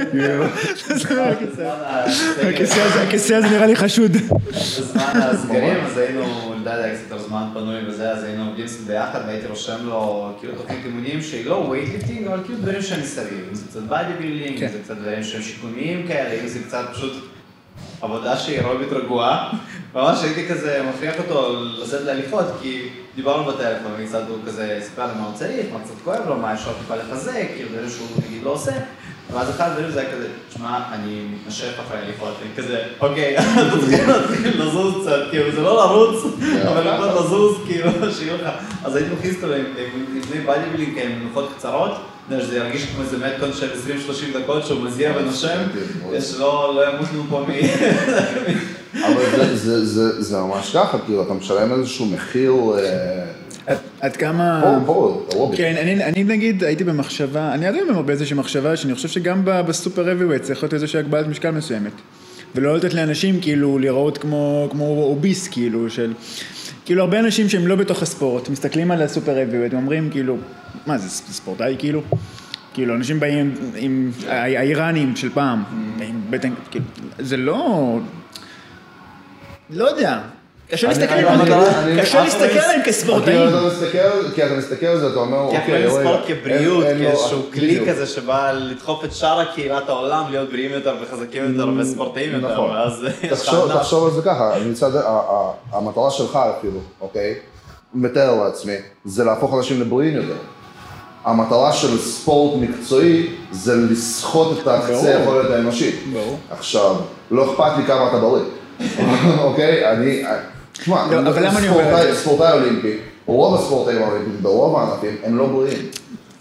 הכיסא הזה נראה לי חשוד. בזמן הסגרים, אז היינו, לדעת, קצת יותר זמן פנוי וזה, אז היינו עובדים ביחד, והייתי רושם לו כאילו תוכנית אימונים שהיא לא ווייטליפטינג, אבל כאילו דברים שאני מסביב. אם זה קצת בדי בילדינג, אם זה קצת דברים שהם שיקומיים כאלה, אם זה קצת פשוט עבודה שהיא אירובית רגועה. ממש הייתי כזה מפריח אותו לצאת להליכות, כי דיברנו בטלפון, וקצת הוא כזה סיפר לי מה הוא צריך, מה קצת כואב לו, מה אפשר טיפה לחזק, כאילו דברים שהוא נגיד לא עושה. ואז אחד הדברים זה היה כזה, תשמע, אני מתנשף אחרי להליכות, אני כזה, אוקיי, אתה צריך להתחיל לזוז קצת, כאילו זה לא לרוץ, אבל לפחות לזוז, כאילו, שיהיו לך. אז הייתי מכניס אותו לפני בדי בילדינג, עם מנוחות קצרות, זה ירגיש כמו איזה מתכון של עשרים שלושים דקות שהוא מזיע ונושם, שלא ימות לנו פה מי... אבל זה ממש ככה, כאילו, אתה משלם איזשהו מחיר... עד כמה... בואו, בואו. כן, אני נגיד הייתי במחשבה, אני עדיין במרבה איזושהי מחשבה, שאני חושב שגם בסופר heavyweight צריך להיות איזושהי הגבלת משקל מסוימת. ולא לתת לאנשים כאילו לראות כמו אוביס, כאילו, של... כאילו, הרבה אנשים שהם לא בתוך הספורט, מסתכלים על הסופר heavyweight, אומרים כאילו, מה, זה ספורטאי כאילו? כאילו, אנשים באים עם האיראנים של פעם, באים בטן, כאילו, זה לא... לא יודע. קשה להסתכל עליהם כספורטאים. כי אתה מסתכל על זה, אתה אומר, אוקיי, רגע. כי אנחנו ספורט כבריאות, כאיזשהו כלי כזה שבא לדחוף את שאר הקהילת העולם, להיות בריאים יותר וחזקים יותר וספורטאים יותר, ואז יש לך ענף. תחשוב על זה ככה, מצד המטרה שלך אפילו, אוקיי, מתאר לעצמי, זה להפוך אנשים לבריאים יותר. המטרה של ספורט מקצועי זה לסחוט את הקצה היכולת האנושית. עכשיו, לא אכפת לי כמה אתה בריא. אוקיי? אני... תשמע, ספורטאי אולימפי, רוב הספורטאים האולימפיים, ברוב הענפים, הם לא בריאים.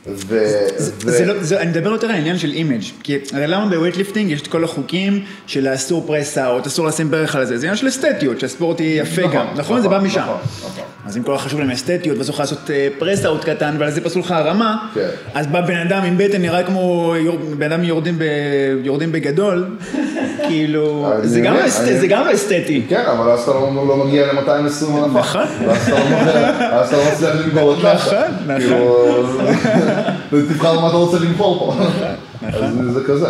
אני מדבר יותר על העניין של אימג', כי הרי למה בווייטליפטינג יש את כל החוקים של האסור פרסה, או אסור לשים ברך על זה, זה עניין של אסתטיות, שהספורט יפה גם, נכון? זה בא משם. אז אם כל חשוב להם אסתטיות, ואסור לך לעשות פרסה עוד קטן, ועל זה פסול לך הרמה, אז בא בן אדם עם בטן נראה כמו בן אדם יורדים בגדול, כאילו, זה גם לא אסתטי. כן, אבל אז אתה לא מגיע ל-מאתיים ועשרים הנפה. נכון. אז אתה לא מצליח למכור את לשה. נכון, נכון. תבחר מה אתה רוצה למכור פה. אז זה כזה.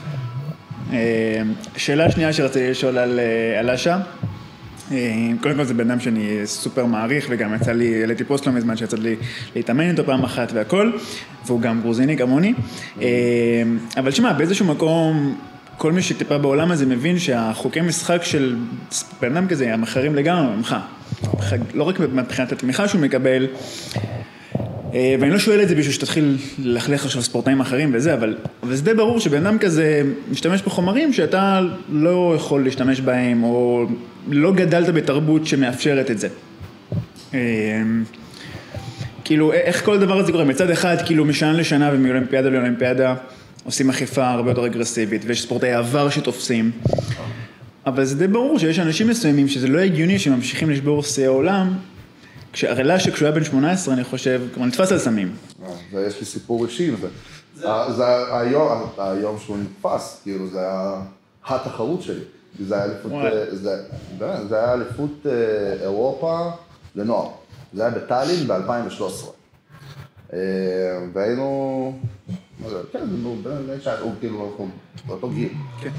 שאלה שנייה שרציתי לשאול על לשה. קודם כל זה בן אדם שאני סופר מעריך, וגם יצא לי, העליתי פוסט לא מזמן שיצא לי להתאמן איתו פעם אחת והכל, והוא גם גרוזיני כמוני. אבל שמה, באיזשהו מקום, כל מי שטיפה בעולם הזה מבין שהחוקי משחק של בן אדם כזה, המחרים לגמרי ממך. לא רק מבחינת התמיכה שהוא מקבל, ואני לא שואל את זה בשביל שתתחיל ללכלך עכשיו ספורטאים אחרים וזה, אבל, אבל זה די ברור שבן אדם כזה משתמש בחומרים שאתה לא יכול להשתמש בהם, או לא גדלת בתרבות שמאפשרת את זה. כאילו, איך כל הדבר הזה קורה? מצד אחד, כאילו, משנה לשנה ומאולימפיאדה לאולימפיאדה, עושים אכיפה הרבה יותר אגרסיבית, ויש ספורטאי עבר שתופסים. אבל זה די ברור שיש אנשים מסוימים שזה לא הגיוני שממשיכים לשבור שיאי העולם, כשהרלה שכשהוא היה בן שמונה עשרה, אני חושב, כבר נתפס על סמים. ויש לי סיפור אישי, זה היום שהוא נתפס, כאילו זה היה התחרות שלי. זה היה אליפות אירופה לנוער. זה היה בטאלין ב-אלפיים ושלוש עשרה. והיינו, כן, הוא כאילו באותו גיל.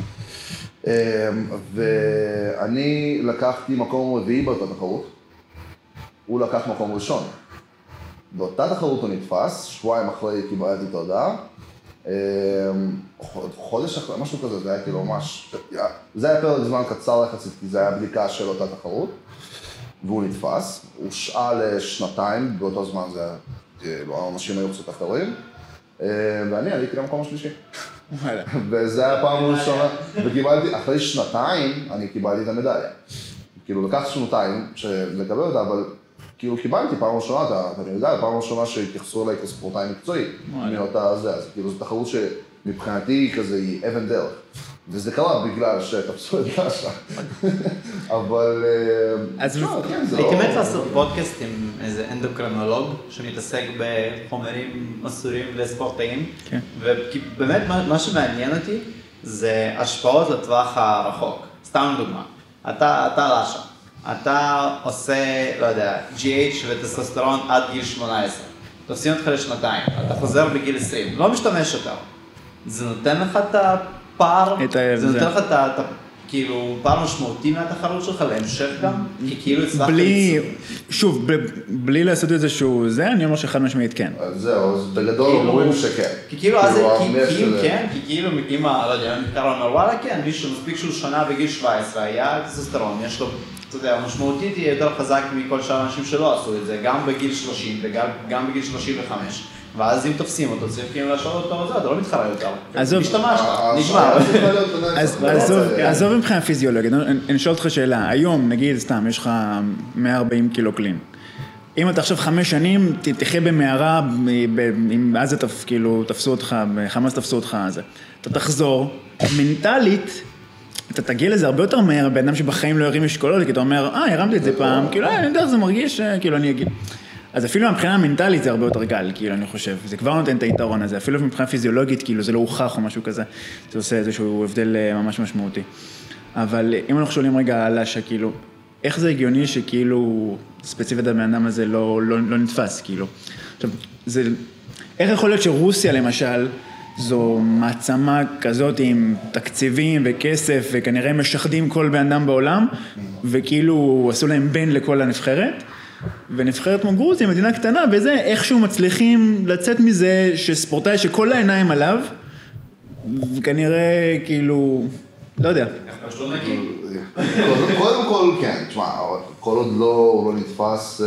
ואני לקחתי מקום רביעי באותה תחרות. הוא לקח מקום ראשון. באותה תחרות הוא נתפס, שבועיים אחרי קיבלתי את ההודעה. חודש אחרי, משהו כזה, זה היה כאילו ממש... זה היה פרק זמן קצר יחסית, כי זה היה בדיקה של אותה תחרות. והוא נתפס, הוא שעה לשנתיים, באותו זמן זה היה... כאילו, אנשים היו קצת אחרים. ואני עליתי למקום השלישי. וזה היה פעם ראשונה. וקיבלתי, אחרי שנתיים, אני קיבלתי את המדליה. כאילו, לקח שנתיים לקבל אותה, אבל... כאילו קיבלתי פעם ראשונה, אתה יודע, פעם ראשונה שהתייחסו אליי כספורטאי מקצועי, מאותה זה, אז כאילו זו תחרות שמבחינתי כזה היא אבן דרך, וזה קרה בגלל שתפסו את לשה, אבל... הייתי מת לעשות פודקאסט עם איזה אנדוקרינולוג שמתעסק בחומרים אסורים לספורטאים, ובאמת מה שמעניין אותי זה השפעות לטווח הרחוק, סתם דוגמה, אתה לשה. אתה עושה, לא יודע, ג'י אייץ' וטסטוסטרון עד גיל שמונה עשרה. תופסים אותך לשנתיים, אתה חוזר בגיל עשרים, לא משתמש יותר. זה נותן לך את הפער, זה נותן לך את ה... כאילו, פער משמעותי מהתחרות שלך להמשך גם, כי כאילו הצלחת... בלי, שוב, בלי לעשות את זה שהוא זה, אני אומר שחד משמעית כן. זהו, אז בגדול אומרים שכן. כי כאילו, אז אם כן, כי כאילו, אם, לא יודע, המחקר אומר, וואלה, כן, מישהו מספיק שהוא שנה בגיל שבע עשרה, היה טסטוסטרון, יש לו... אתה יודע, המשמעותית היא יותר חזק מכל שאר האנשים שלא עשו את זה, גם בגיל שלושים וגם בגיל שלושים וחמש. ואז אם תופסים אותו, צריכים לשאול אותו, אתה לא מתחרה יותר. משתמש, נשמע. עזוב מבחינה פיזיולוגית, אני שואל אותך שאלה, היום נגיד סתם, יש לך מאה וארבעים קילו קלין. אם אתה עכשיו חמש שנים, תחיה במערה, אם אז כאילו תפסו אותך, חמאס תפסו אותך, אז אתה תחזור, מנטלית, אתה תגיע לזה הרבה יותר מהר, בן אדם שבחיים לא ירים משקולות, כי אתה אומר, אה, הרמתי את זה פעם, כאילו, אני יודע איך זה מרגיש, כאילו, אני אגיד. אז אפילו מבחינה המנטלית זה הרבה יותר גל, כאילו, אני חושב, זה כבר נותן את היתרון הזה, אפילו מבחינה פיזיולוגית, כאילו, זה לא הוכח או משהו כזה, זה עושה איזשהו הבדל ממש משמעותי. אבל אם אנחנו שואלים רגע על לשה, כאילו, איך זה הגיוני שכאילו, ספציפית הבן אדם הזה לא, לא, לא נתפס, כאילו. עכשיו, זה, איך יכול להיות שרוסיה, למשל, זו מעצמה כזאת עם תקציבים וכסף, וכנראה משחדים כל בן אדם בעולם, וכאילו עשו להם בן לכל הנבחרת, ונבחרת כמו גרוזיה, מדינה קטנה, וזה איכשהו מצליחים לצאת מזה שספורטאי שכל העיניים עליו, וכנראה כאילו, לא יודע. קודם כל, כן, תשמע, כל עוד לא נתפס...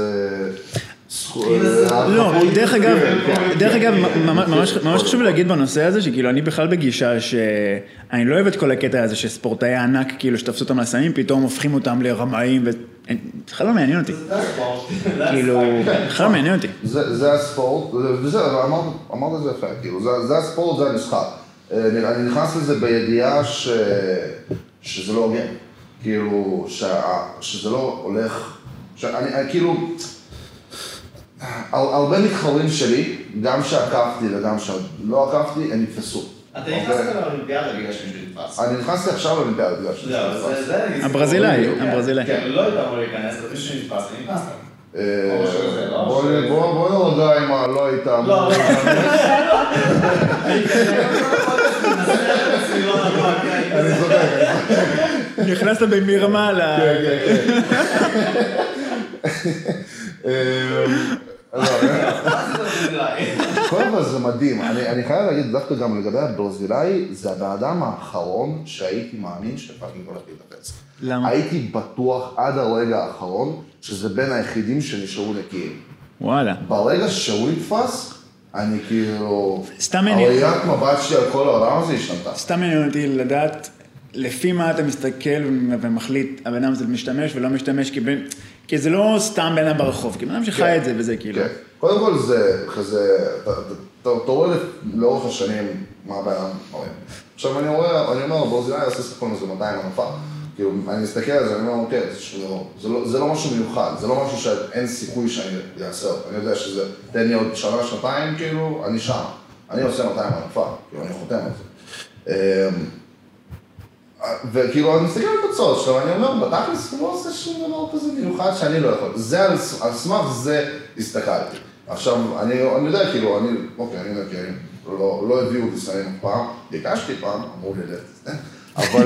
לא, דרך אגב, דרך אגב, ממש חשוב להגיד בנושא הזה, שכאילו אני בכלל בגישה שאני לא אוהב את כל הקטע הזה שספורטאי ענק, כאילו שתפסו אותם לסמים, פתאום הופכים אותם לרמאים בכלל לא מעניין אותי. זה הספורט. כאילו, בכלל לא מעניין אותי. זה הספורט, וזה, אמרת את זה יפה, כאילו, זה הספורט, זה המשחק. אני נכנס לזה בידיעה שזה לא הוגן. כאילו, שזה לא הולך, שאני, כאילו, הרבה מתחרים שלי, גם שעקפתי וגם שלא עקפתי, הם נתפסו. אתה נכנסת לאולימפיאדה בגלל שמישהו נתפס. אני נכנסתי עכשיו לאולימפיאדה בגלל שמישהו נתפס. הברזילאי, הברזילאי. כן, לא היית אמור להיכנס, אז מישהו נתפס, ונכנסת. בוא נרגע עם ה... לא היית אמור. לא, לא. אני זוכר. נכנסת במרמה ל... כן, כן, כן. קודם כל זה מדהים, אני חייב להגיד דווקא גם לגבי הברזילאי, זה הבאדם האחרון שהייתי מאמין שפאקינג הולך להתאפס. למה? הייתי בטוח עד הרגע האחרון שזה בין היחידים שנשארו נקיים. וואלה. ברגע שהוא נתפס, אני כאילו... סתם מעניין. הראיית מבט שלי על כל העולם הזה השתנתה. סתם מעניין אותי לדעת לפי מה אתה מסתכל ומחליט הבן אדם זה משתמש ולא משתמש, כי זה לא סתם בן אדם ברחוב, כי בן אדם שחי את זה וזה כאילו. כן, קודם כל זה כזה, אתה רואה לאורך השנים מה הבן אדם רואה. עכשיו אני רואה, אני אומר, ברזילאי עושה ספקון הזה מאתיים מנפה. כאילו, אני מסתכל על זה, אני אומר, אוקיי, זה לא משהו מיוחד, זה לא משהו שאין סיכוי שאני אעשה אותו. אני יודע שזה, תן לי עוד שנה, שנתיים, כאילו, אני שם. אני עושה מאתיים מנפה, כאילו, אני חותם על זה. וכאילו, אני מסתכל על תוצאות שלו, ואני אומר, בתכלס, הוא לא עושה שום דבר כזה מיוחד שאני לא יכול. זה, על סמך זה הסתכלתי. עכשיו, אני יודע, כאילו, אני, אוקיי, אני יודע, כי לא הביאו אותי סמים פעם, ביקשתי פעם, אמרו לי לב, אבל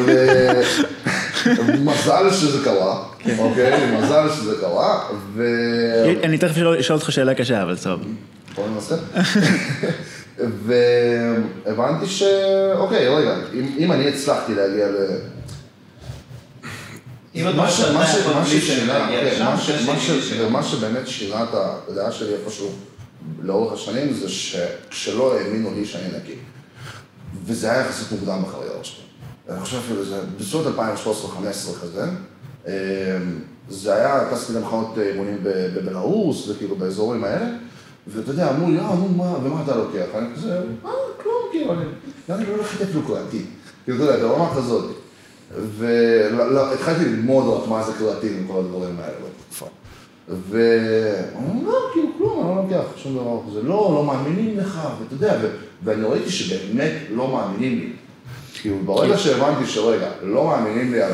מזל שזה קרה, אוקיי, מזל שזה קרה, ו... אני תכף אשאל אותך שאלה קשה, אבל סבבה. בוא ננסה. והבנתי ש... אוקיי, רגע, אם אני הצלחתי להגיע ל... מה שבאמת שינה את הדעה שלי איפשהו לאורך השנים, זה שכשלא האמינו לי שאני נקי. וזה היה יחסית מוקדם בקריירה שלי. אני חושב שזה בסביבות אלפיים ושלוש עשרה חמש עשרה כזה. זה היה, טסתי למחנות אימונים בבלרוס, וכאילו באזורים האלה. ואתה יודע, אמרו לי, אה, נו, מה, ומה אתה לוקח? אני כזה, אה, כלום, כאילו, אני לא הולכת אפילו קריאטין. כאילו, אתה יודע, ברמה כזאת. והתחלתי ללמוד רק מה זה קריאטין וכל הדברים האלה בתקופה. ואמרו, לא, כאילו, כלום, אני לא לוקח שום דבר כזה. לא, לא מאמינים לך, ואתה יודע, ואני ראיתי שבאמת לא מאמינים לי. כאילו, ברגע שהבנתי שרגע, לא מאמינים לי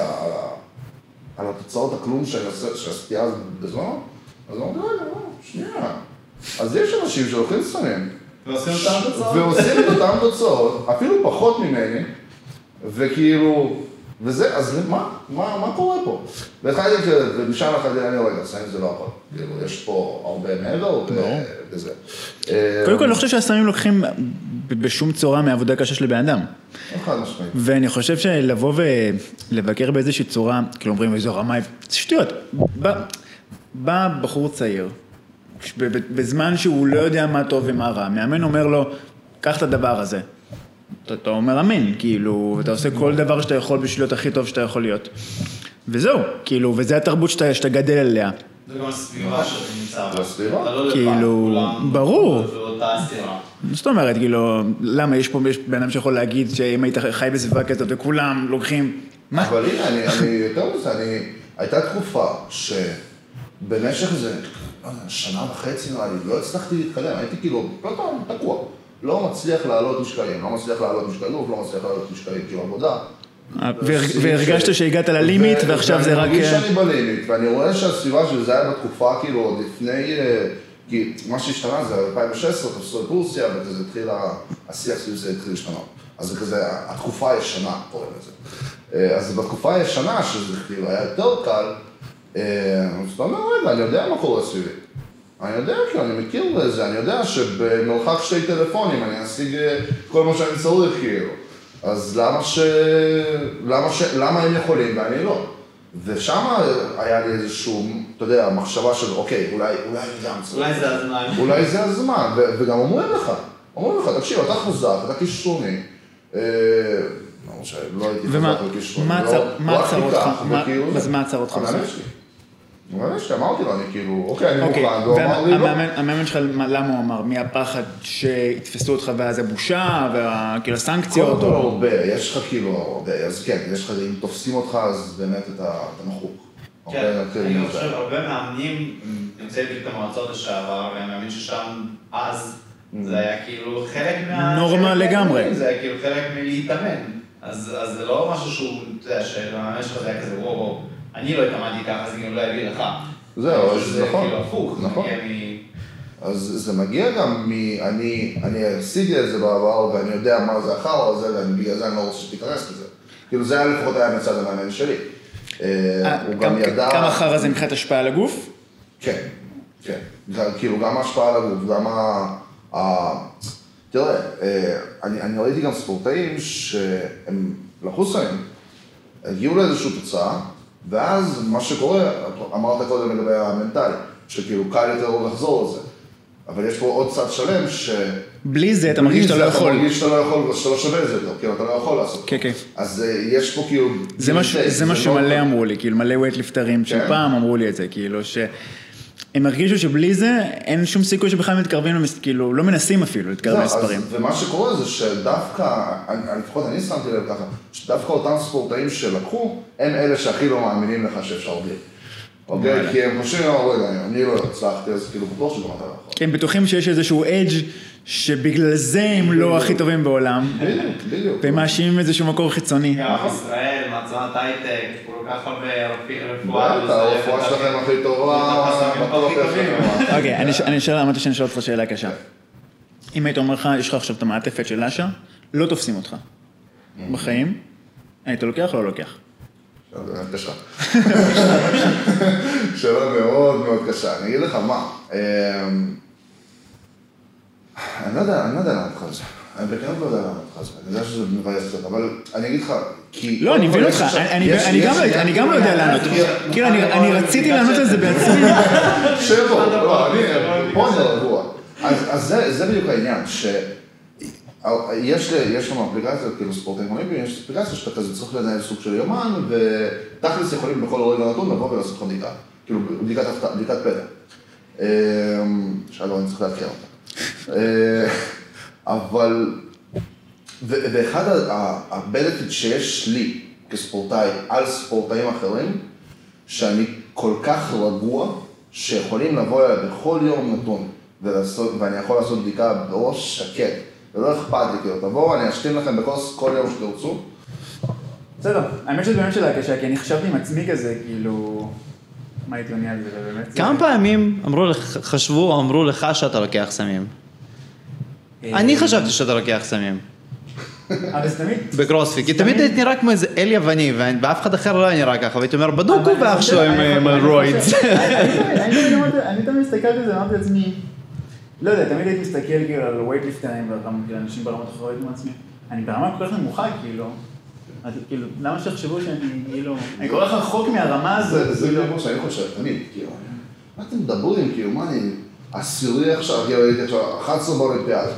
על התוצאות הכלום שעשיתי אז בזמן, אז אמרתי, רגע, לא, שנייה. אז יש אנשים שהולכים סמים. ועושים אותם תוצאות. ועושים את אותם תוצאות, אפילו פחות ממני, וכאילו, וזה, אז מה, מה, מה קורה פה? והתחלתי כזה, ומשם אחת אני רגע, סמים זה לא הכל. כאילו, יש פה הרבה מעבר, וזה. קודם כל, אני לא חושב שהסמים לוקחים בשום צורה מהעבודה קשה של בן אדם. אחד משמעית. ואני חושב שלבוא ולבקר באיזושהי צורה, כאילו אומרים, איזו רמה, זה שטויות. בא בחור צעיר, בזמן שהוא לא יודע מה טוב ומה רע, מאמן אומר לו, קח את הדבר הזה. אתה אומר אמן, כאילו, ואתה עושה כל דבר שאתה יכול בשביל להיות הכי טוב שאתה יכול להיות. וזהו, כאילו, וזה התרבות שאתה, שאתה גדל עליה. זה גם הסביבה שאתה נמצא. זה הסביבה? אתה לא לבד, כאילו, כולם ברור. באותה סתירה. זאת אומרת, כאילו, למה יש פה בן אדם שיכול להגיד שאם היית חי בסביבה כזאת וכולם לוקחים, מה? אבל הנה, אני יותר מזה, אני, הייתה תקופה שבמשך זה, שנה וחצי נראה לי, לא הצלחתי להתקדם, הייתי כאילו, לא טוב, תקוע. לא מצליח לעלות משקלים, לא מצליח לעלות משקלים, לא מצליח לעלות משקלים, כאילו עבודה. והרגשת שהגעת ללימיט ועכשיו זה רק... ואני מרגיש שאני בלימיט, ואני רואה שהסביבה שלי זה היה בתקופה כאילו עוד לפני, כי מה שהשתנה זה אלפיים ושש עשרה, תפסו את רוסיה, וזה התחיל, השיח סביב זה התחיל להשתנות. אז זה כזה, התקופה הישנה, קוראים לזה. אז בתקופה הישנה, שזה כאילו היה יותר קל, אז אתה אומר, רגע, אני יודע מה קורה סביבי. אני יודע, כי אני מכיר בזה, אני יודע שבמרחק שתי טלפונים אני אשיג כל מה שאני צריך, כאילו. אז למה ש... למה ש... למה הם יכולים ואני לא? ושם היה לי איזשהו, אתה יודע, מחשבה של, אוקיי, אולי, אולי אני גם צריך. אולי זה הזמן. אולי זה הזמן, ו... וגם אומרים לך, אומרים לך, תקשיב, אתה חזק, אתה כישרוני. לא הייתי חזק וכישרוני. ומה עצר אותך? אז מה עצר אותך? אבל יש, אמרתי לו, אני כאילו, אוקיי, אני מוכן, והוא אמר לי לא. והמאמן שלך, למה הוא אמר? מהפחד שיתפסו אותך ואז הבושה, וכאילו הסנקציות? קודם כל הרבה, יש לך כאילו הרבה, אז כן, יש לך, אם תופסים אותך, אז באמת אתה מחוק. כן, אני חושב, הרבה מאמנים, נמצאים בדיוק המועצות לשעבר, ואני מאמין ששם אז זה היה כאילו חלק מה... נורמה לגמרי. זה היה כאילו חלק מלהתאמן. אז זה לא משהו שהוא, אתה יודע, שהמאמן שלך זה היה כזה, וואו, וואו, אני לא התאמנתי ככה, אז אני לא אביא לך. זהו, זה נכון. כאילו הפוך, זה נכון. מגיע מ... אז זה מגיע גם מ... אני, אני עשיתי את זה בעבר, ואני יודע מה זה החרא הזה, ובגלל זה אני לא רוצה שתיכנס לזה. כאילו זה היה לפחות היה מצד המאמן שלי. הוא גם ידע... כמה חרא זה מבחינת השפעה על הגוף? כן, כן. כאילו גם ההשפעה על הגוף, גם ה... תראה, אני, אני ראיתי גם ספורטאים שהם לקחו סמים, הגיעו לאיזושהי תוצאה, ואז מה שקורה, אמרת קודם לגבי המנטלי, שכאילו קל יותר לחזור לזה. אבל יש פה עוד צד שלם ש... בלי זה אתה מרגיש שאתה לא יכול. אתה מרגיש שאתה לא יכול ושאתה לא שווה את זה יותר, כאילו אתה לא יכול לעשות. כן, כן. אז יש פה כאילו... זה מה שמלא אמרו לי, כאילו מלא ווייטליפטרים של פעם אמרו לי את זה, כאילו ש... הם הרגישו שבלי זה אין שום סיכוי שבכלל מתקרבים, כאילו לא מנסים אפילו להתקרב למספרים. ומה שקורה זה שדווקא, לפחות אני שמתי לב ככה, שדווקא אותם ספורטאים שלקחו, הם אלה שהכי לא מאמינים לך שאפשר בלי. אוקיי? כי הם חושבים, רגע, אני לא הצלחתי, אז כאילו בטוח שגם אתה לא יכול. כי הם בטוחים שיש איזשהו אדג' שבגלל זה הם לא הכי טובים בעולם. בדיוק, בדיוק. והם מאשימים איזשהו מקור חיצוני. גם ישראל, מעצמת הייטק, כל כך הרבה רפואה. הרפואה שלכם הכי טובה, בטוח שלכם. אוקיי, אני אשאל, אמרתי שאני אשאל אותך שאלה קשה. אם היית אומר לך, יש לך עכשיו את המעטפת של אשה, לא תופסים אותך. בחיים, היית לוקח או לא לוקח? קשה. שאלה מאוד מאוד קשה. אני אגיד לך מה, אני לא יודע, אני לא יודע לענות לך על זה. אני בכלל לא יודע לענות לך על זה. אני יודע שזה מבייס קצת, אבל אני אגיד לך, כי... לא, אני מבין אותך, אני גם לא יודע לענות. כאילו, אני רציתי לענות על זה בעצמי. שבו, לא, אני, פה אני רגוע. אז זה בדיוק העניין, ש... יש לנו אפליקציות, כאילו ספורטאים אולימפיים, יש אפליקציה שאתה כזה צריך לנהל סוג של יומן, ותכלס יכולים בכל רגע נתון לבוא ולעשות לך בדיקה, כאילו בדיקת פלא. שאלו, אני צריך להזכיר אותה. אבל, ואחד הבנפיט שיש לי כספורטאי על ספורטאים אחרים, שאני כל כך רגוע, שיכולים לבוא אליי בכל יום נתון, ואני יכול לעשות בדיקה בראש שקט. ולא אכפת לי, כאילו, תבואו, אני אשתים לכם בכוס כל יום שתרצו. בסדר, האמת שזה באמת שאלה קשה, כי אני חשבתי עם עצמי כזה, כאילו, מה הייתי עונה על זה, ובאמת... כמה פעמים אמרו לך, חשבו, אמרו לך שאתה לוקח סמים? אני חשבתי שאתה לוקח סמים. אבל זה תמיד... בקרוספיט, כי תמיד היית נראה כמו איזה אל יווני, ואף אחד אחר לא היה נראה ככה, והייתי אומר, בדוק הוא ואח שלו עם רואידס. אני תמיד מסתכלתי על זה, אמרתי לעצמי, לא יודע, תמיד הייתי מסתכל כאילו על ווייטליפטרים ואנשים ברמות אחרות עם עצמי. אני ברמה כל כך נמוכה, כאילו. כאילו, למה שתחשבו שאני, כאילו... אני כל כך רחוק מהרמה הזאת. זה לא כמו שאני חושב, תמיד, כאילו. מה אתם מדברים, כאילו, מה אני... עשירי עכשיו, כאילו, הייתי עכשיו, אחת עשרה באולימפיאדה.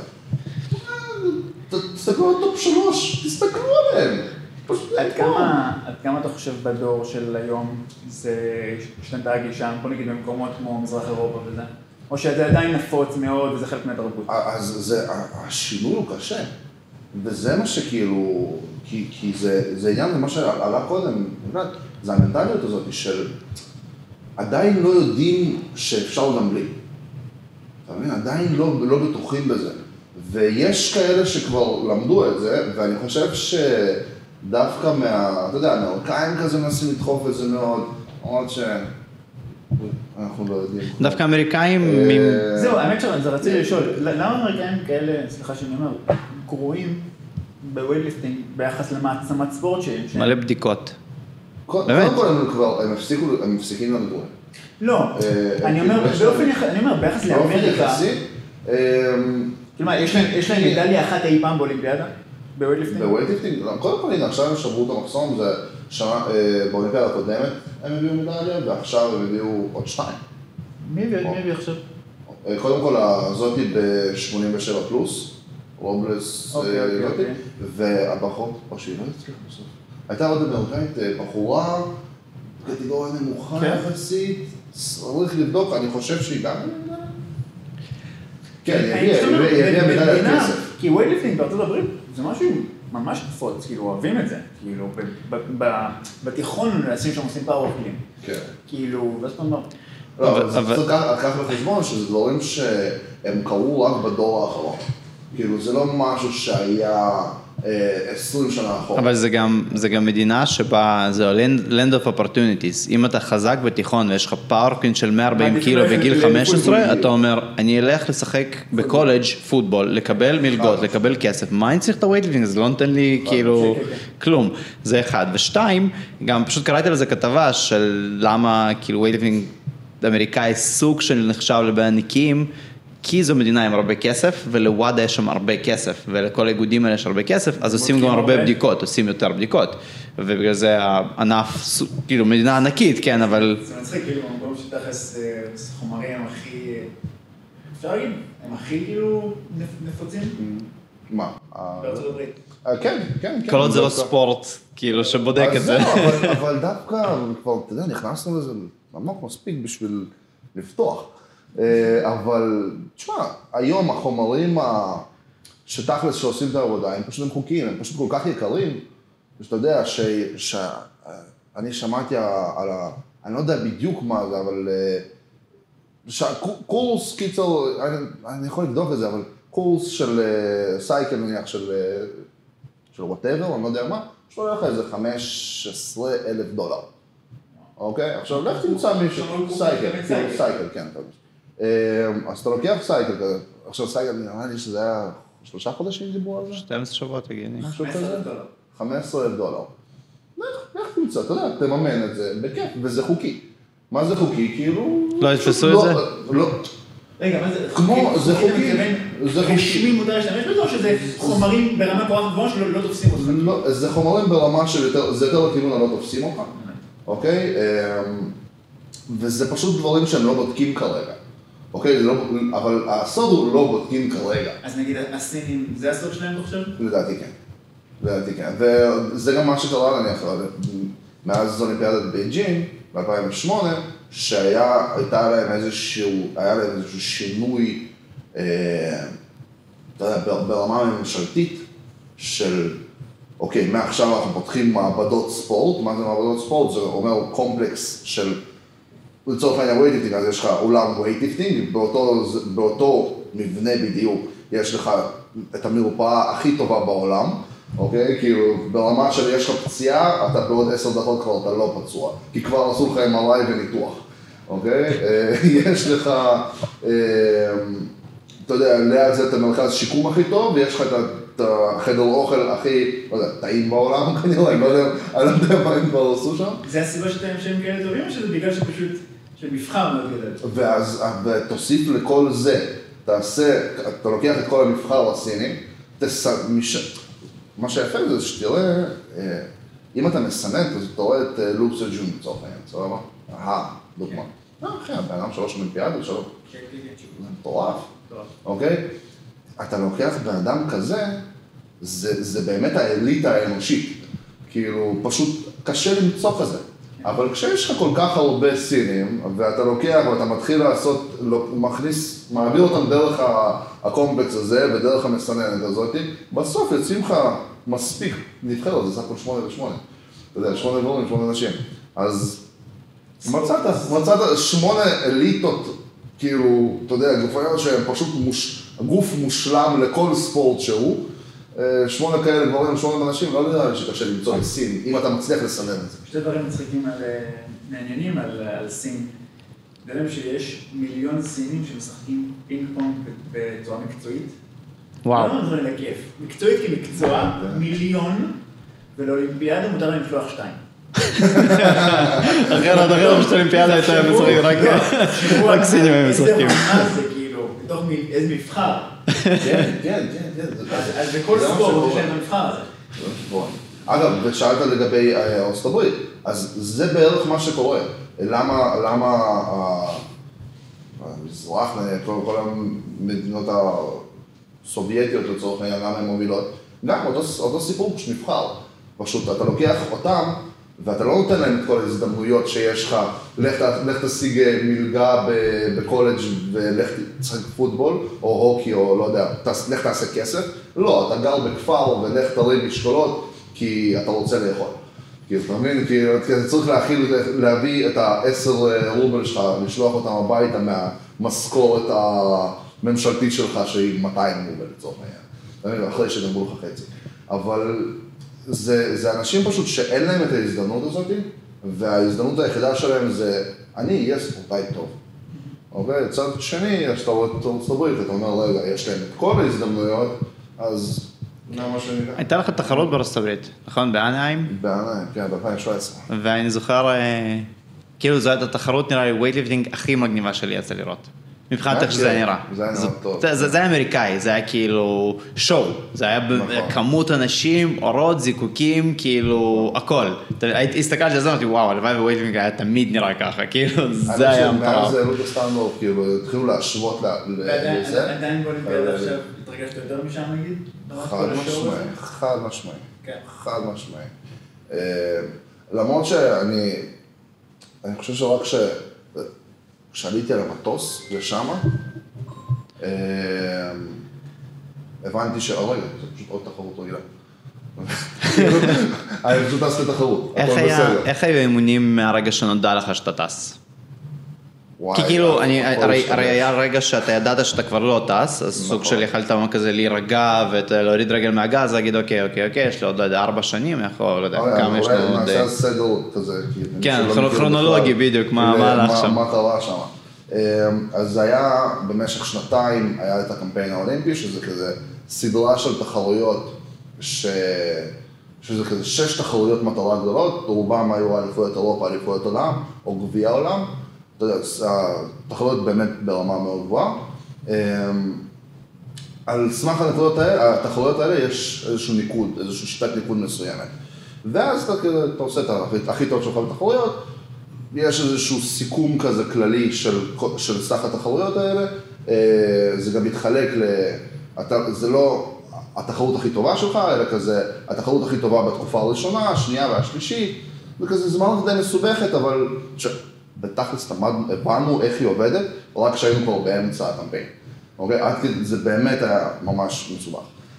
תסתכלו על טופ שלוש, תסתכלו עליהם. עד כמה אתה חושב בדור של היום, זה השתנתה הגישה, בוא נגיד במקומות כמו מזרח אירופה וזה? או שזה עדיין נפוץ מאוד וזה חלק מהתרבות? אז זה, השינוי הוא קשה. וזה מה שכאילו, כי, כי זה, זה עניין למה שעלה קודם, זה המנטליות הזאת של עדיין לא יודעים שאפשר גם בלי. אתה מבין? עדיין לא, לא בטוחים בזה. ויש כאלה שכבר למדו את זה, ואני חושב שדווקא מה, אתה יודע, האמריקאים כזה מנסים לדחוף את זה מאוד, למרות ש... אנחנו לא יודעים. דווקא אמריקאים... זהו, האמת שזה רציתי לשאול, למה אמריקאים כאלה, סליחה שאני אומר, גרועים בווייטליפטינג ביחס למעצמת ספורט שהם? מלא בדיקות. קודם כל הם כבר, הם מפסיקים להיות גרועים. לא, אני אומר, באופן יחסי, אני אומר, ביחס לאמריקה... כלומר, יש להם מדליה אחת אי פעם באולימפיאדה? בווייטליפטינג? בווייטליפטינג, קודם כל, הנה, עכשיו הם שברו את המחסום, זה שנה, באולימפיאדה הקודמת הם הביאו מדליה, ועכשיו הם הביאו עוד שתיים. מי הביא עכשיו? קודם כל, הזאת היא ב-שמונים ושבע פלוס, רובלס, והבחור, או שהיא לא הצליחה בסוף. הייתה עוד אמריקאית, בחורה, קטגוריה נמוכה יחסית, צריך לבדוק, אני חושב שהיא גם... כן, יביע מדליית כסף. כי ווייטליפטינג בארצות הברית זה משהו ממש נפוץ, כאילו אוהבים את זה, כאילו בתיכון אנשים שם עושים פאוורפלים. כן. כאילו, ואז אתה אומר... לא, אבל צריך לקחת בחשבון שזה דברים שהם קרו רק בדור האחרון. כאילו, זה לא משהו שהיה עשרים שנה אחורה. אבל זה גם, זה גם מדינה שבה, זה land of opportunities. אם אתה חזק בתיכון ויש לך פאורקין של מאה וארבעים קילו בגיל חמש עשרה, אתה אומר, אני אלך לשחק בקולג' פוטבול, לקבל מלגות, לקבל כסף. מה אני צריך את הווייטליפטינג? זה לא נותן לי כאילו כלום. זה אחד. ושתיים, גם פשוט קראתי על זה כתבה של למה כאילו ווייטליפטינג אמריקאי סוג של נחשב לבעניקים, כי זו מדינה עם הרבה כסף, ולוואדה יש שם הרבה כסף, ולכל האיגודים האלה יש הרבה כסף, אז עושים גם הרבה בדיקות, עושים יותר בדיקות, ובגלל זה הענף, כאילו מדינה ענקית, כן, אבל... זה מצחיק, כאילו, במקום שתכלס חומרים הם הכי, אפשר להגיד, הם הכי כאילו נפוצים? מה? בארצות הברית. כן, כן, כן. כל עוד זה לא ספורט, כאילו, שבודק את זה. אבל דווקא, כבר, אתה יודע, נכנסנו לזה ממש מספיק בשביל לפתוח. אבל, תשמע, היום החומרים שתכלס שעושים את העבודה, הם פשוט הם חוקיים, הם פשוט כל כך יקרים, שאתה יודע, שאני שמעתי על ה... אני לא יודע בדיוק מה זה, אבל... קורס, קיצור, אני יכול לבדוק את זה, אבל קורס של סייקל, נניח, של whatever, אני לא יודע מה, יש לו לך איזה חמישה עשר אלף דולר. אוקיי? עכשיו, לך תמצא מישהו, סייקל, סייקל, כן, אתה יודע. אז אתה לוקח סייקל כזה, עכשיו סייקל, נראה לי שזה היה שלושה חודשים דיברו על זה? שתים עשרה שבועות, תגידי. חמישה עשר אלף דולר. חמישה עשר אלף דולר. לך תמצא, אתה יודע, תממן את זה, בכיף, וזה חוקי. מה זה חוקי? כאילו... לא יתפסו את זה? לא. רגע, מה זה? כמו, זה חוקי. זה רשמי מותר להשתמש בזה, או שזה חומרים ברמה כל כך גבוהה שלא תופסים אותך? לא, זה חומרים ברמה של יותר, זה יותר בכיוון הלא תופסים אותך. אוקיי? וזה פשוט דברים שהם לא בודקים כרגע. אוקיי? אבל הסוד הוא לא בודקים כרגע. אז נגיד, הסינים, זה הסוד שלהם, אתה חושב? לדעתי כן. לדעתי כן. וזה גם מה שקרה, אני אחרי, מאז אולימפיאדת בייג'ין, ב-אלפיים ושמונה, שהייתה להם איזשהו, היה להם איזשהו שינוי, אתה יודע, ברמה ממשלתית של, אוקיי, מעכשיו אנחנו פותחים מעבדות ספורט, מה זה מעבדות ספורט? זה אומר קומפלקס של, לצורך העניין ווייטליפטינג, אז יש לך אולם ווייטליפטינג, באותו, באותו מבנה בדיוק, יש לך את המרפאה הכי טובה בעולם, אוקיי? כאילו, ברמה של יש לך פציעה, אתה בעוד עשר דקות כבר אתה לא פצוע, כי כבר עשו לך אם אר איי וניתוח, אוקיי? יש לך, אתה יודע, ליד זה את המרכז שיקום הכי טוב, ויש לך את החדר אוכל הכי, לא יודע, טעים בעולם כנראה, אני לא יודע מה הם כבר עשו שם. זה הסיבה שהם כאלה טובים, או שזה בגלל שפשוט, שמבחר מאוד גדול? ואז תוסיף לכל זה, תעשה, אתה לוקח את כל המבחר הסיני, מה שיפה זה שתראה, אם אתה מסנן, אתה רואה את לוק סג'ון לצורך העניין, סבבה? אהה, דוגמה. אה, אחי, הבן אדם שלוש אולימפיאדות, שלוש. זה מטורף, אוקיי? אתה לוקח בן אדם כזה, זה באמת האליטה האנושית. כאילו, פשוט קשה למצוא כזה. אבל כשיש לך כל כך הרבה סינים, ואתה לוקח ואתה מתחיל לעשות, מכניס, מעביר אותם דרך הקומפלקס הזה ודרך המסננת הזאת, בסוף יוצאים לך מספיק נבחרת, זה סך הכל שמונה ושמונה. אתה יודע, שמונה גורמים, שמונה אנשים. אז מצאת, מצאת שמונה אליטות, כאילו, אתה יודע, גופיות שהם פשוט גוף מושלם לכל ספורט שהוא, שמונה כאלה גברים, שמונה אנשים, לא נראה לי שקשה למצוא בסין, אם אתה מצליח לסנן את זה. שתי דברים מצחיקים מעניינים על סין. דברים שיש מיליון סינים שמשחקים פינג פונג בצורה מקצועית. וואו. לא נדברים לכיף. מקצועית כמקצוע, מיליון, ולאולימפיאדה מותר להם לשלוח שתיים. אחרי עוד אחרי עוד אולימפיאדה הייתה משחקים, רק סינים הם משחקים. זה כאילו, בתוך איזה מבחר. כן, כן, כן. אז בכל ספורט יש להם המבחר הזה. אגב, ושאלת לגבי ארצות הברית, אז זה בערך מה שקורה. למה, למה המזרח, כל המדינות הסובייטיות לצורך העניין, למה הן מובילות? גם אותו סיפור שנבחר. פשוט אתה לוקח אותם, ואתה לא נותן להם את כל ההזדמנויות שיש לך, לך, לך תשיג מלגה בקולג' ולך תשחק פוטבול, או הוקי, או לא יודע, לך תעשה כסף. לא, אתה גר בכפר ולך תריב משקולות, כי אתה רוצה לאכול. כי אתה מבין, כי אתה צריך להכיל, להביא את העשר רובל שלך, לשלוח אותם הביתה מהמשכורת הממשלתית שלך, שהיא מאתיים רובל לצורך העניין. אחרי שגמרו לך חצי. אבל זה, זה אנשים פשוט שאין להם את ההזדמנות הזאת, וההזדמנות היחידה שלהם זה, אני אהיה ספורטאי טוב. אוקיי? צד שני, כשאתה רואה את ארצות הברית, אתה אומר, רגע, יש להם את כל ההזדמנויות, אז מה שאני... הייתה לך תחרות בארצות הברית, נכון? באנהיים? באנהיים, כן, ב-אלפיים שבע עשרה. ואני זוכר, כאילו זו הייתה תחרות, נראה לי, ווייטליפטינג הכי מגניבה שלי יצא לראות. מבחינת איך שזה נראה. זה היה נראה טוב. זה היה אמריקאי, זה היה כאילו שואו, זה היה כמות אנשים, אורות, זיקוקים, כאילו הכל. הסתכלתי על זה, אמרתי, וואו, הלוואי ווייטליפטינג היה תמיד נראה ככה, כאילו זה היה מטורף. מאז זה לא בסטנדרט, כאילו התחילו להשוות לזה. עדיין באולימפיאדה עכשיו התרגשת יותר משם נגיד? חד משמעי, חד משמעי, חד משמעי. למרות שאני, אני חושב שרק ש... כשעליתי על המטוס לשם, הבנתי שהרגע, זה פשוט עוד תחרות רגילה. אני פשוט טס לתחרות, הכל בסדר. איך היו אימונים מהרגע שנודע לך שאתה טס? כי כאילו, הרי היה רגע שאתה ידעת שאתה כבר לא טס, אז סוג של יכלת כזה להירגע ולהוריד רגל מהגז, להגיד אוקיי, אוקיי, אוקיי, יש לי עוד ארבע שנים, יכול, לא יודע, כמה יש לנו עוד... נעשה סדר כזה, כן, כרונולוגי בדיוק, מה הלך שם? מה קרה שם. אז זה היה, במשך שנתיים, היה את הקמפיין האולימפי, שזה כזה סדרה של תחרויות, שזה כזה שש תחרויות מטרה גדולות, רובם היו אליפויות אירופה, אליפויות עולם, או גביע עולם. אתה יודע, התחרויות באמת ברמה מאוד גבוהה. על סמך התחרויות האלה יש איזשהו ניקוד, איזשהו שיטת ניקוד מסוימת. ואז אתה עושה את הכי טוב שלך בתחרויות, יש איזשהו סיכום כזה כללי של, של סך התחרויות האלה, זה גם מתחלק ל... זה לא התחרות הכי טובה שלך, אלא כזה התחרות הכי טובה בתקופה הראשונה, השנייה והשלישית, וכזה זמן די מסובכת, אבל בתכלס הבנו איך היא עובדת, רק כשהיינו כבר באמצע הקמפיין. אוקיי? עד כדי, זה באמת היה ממש מסובך.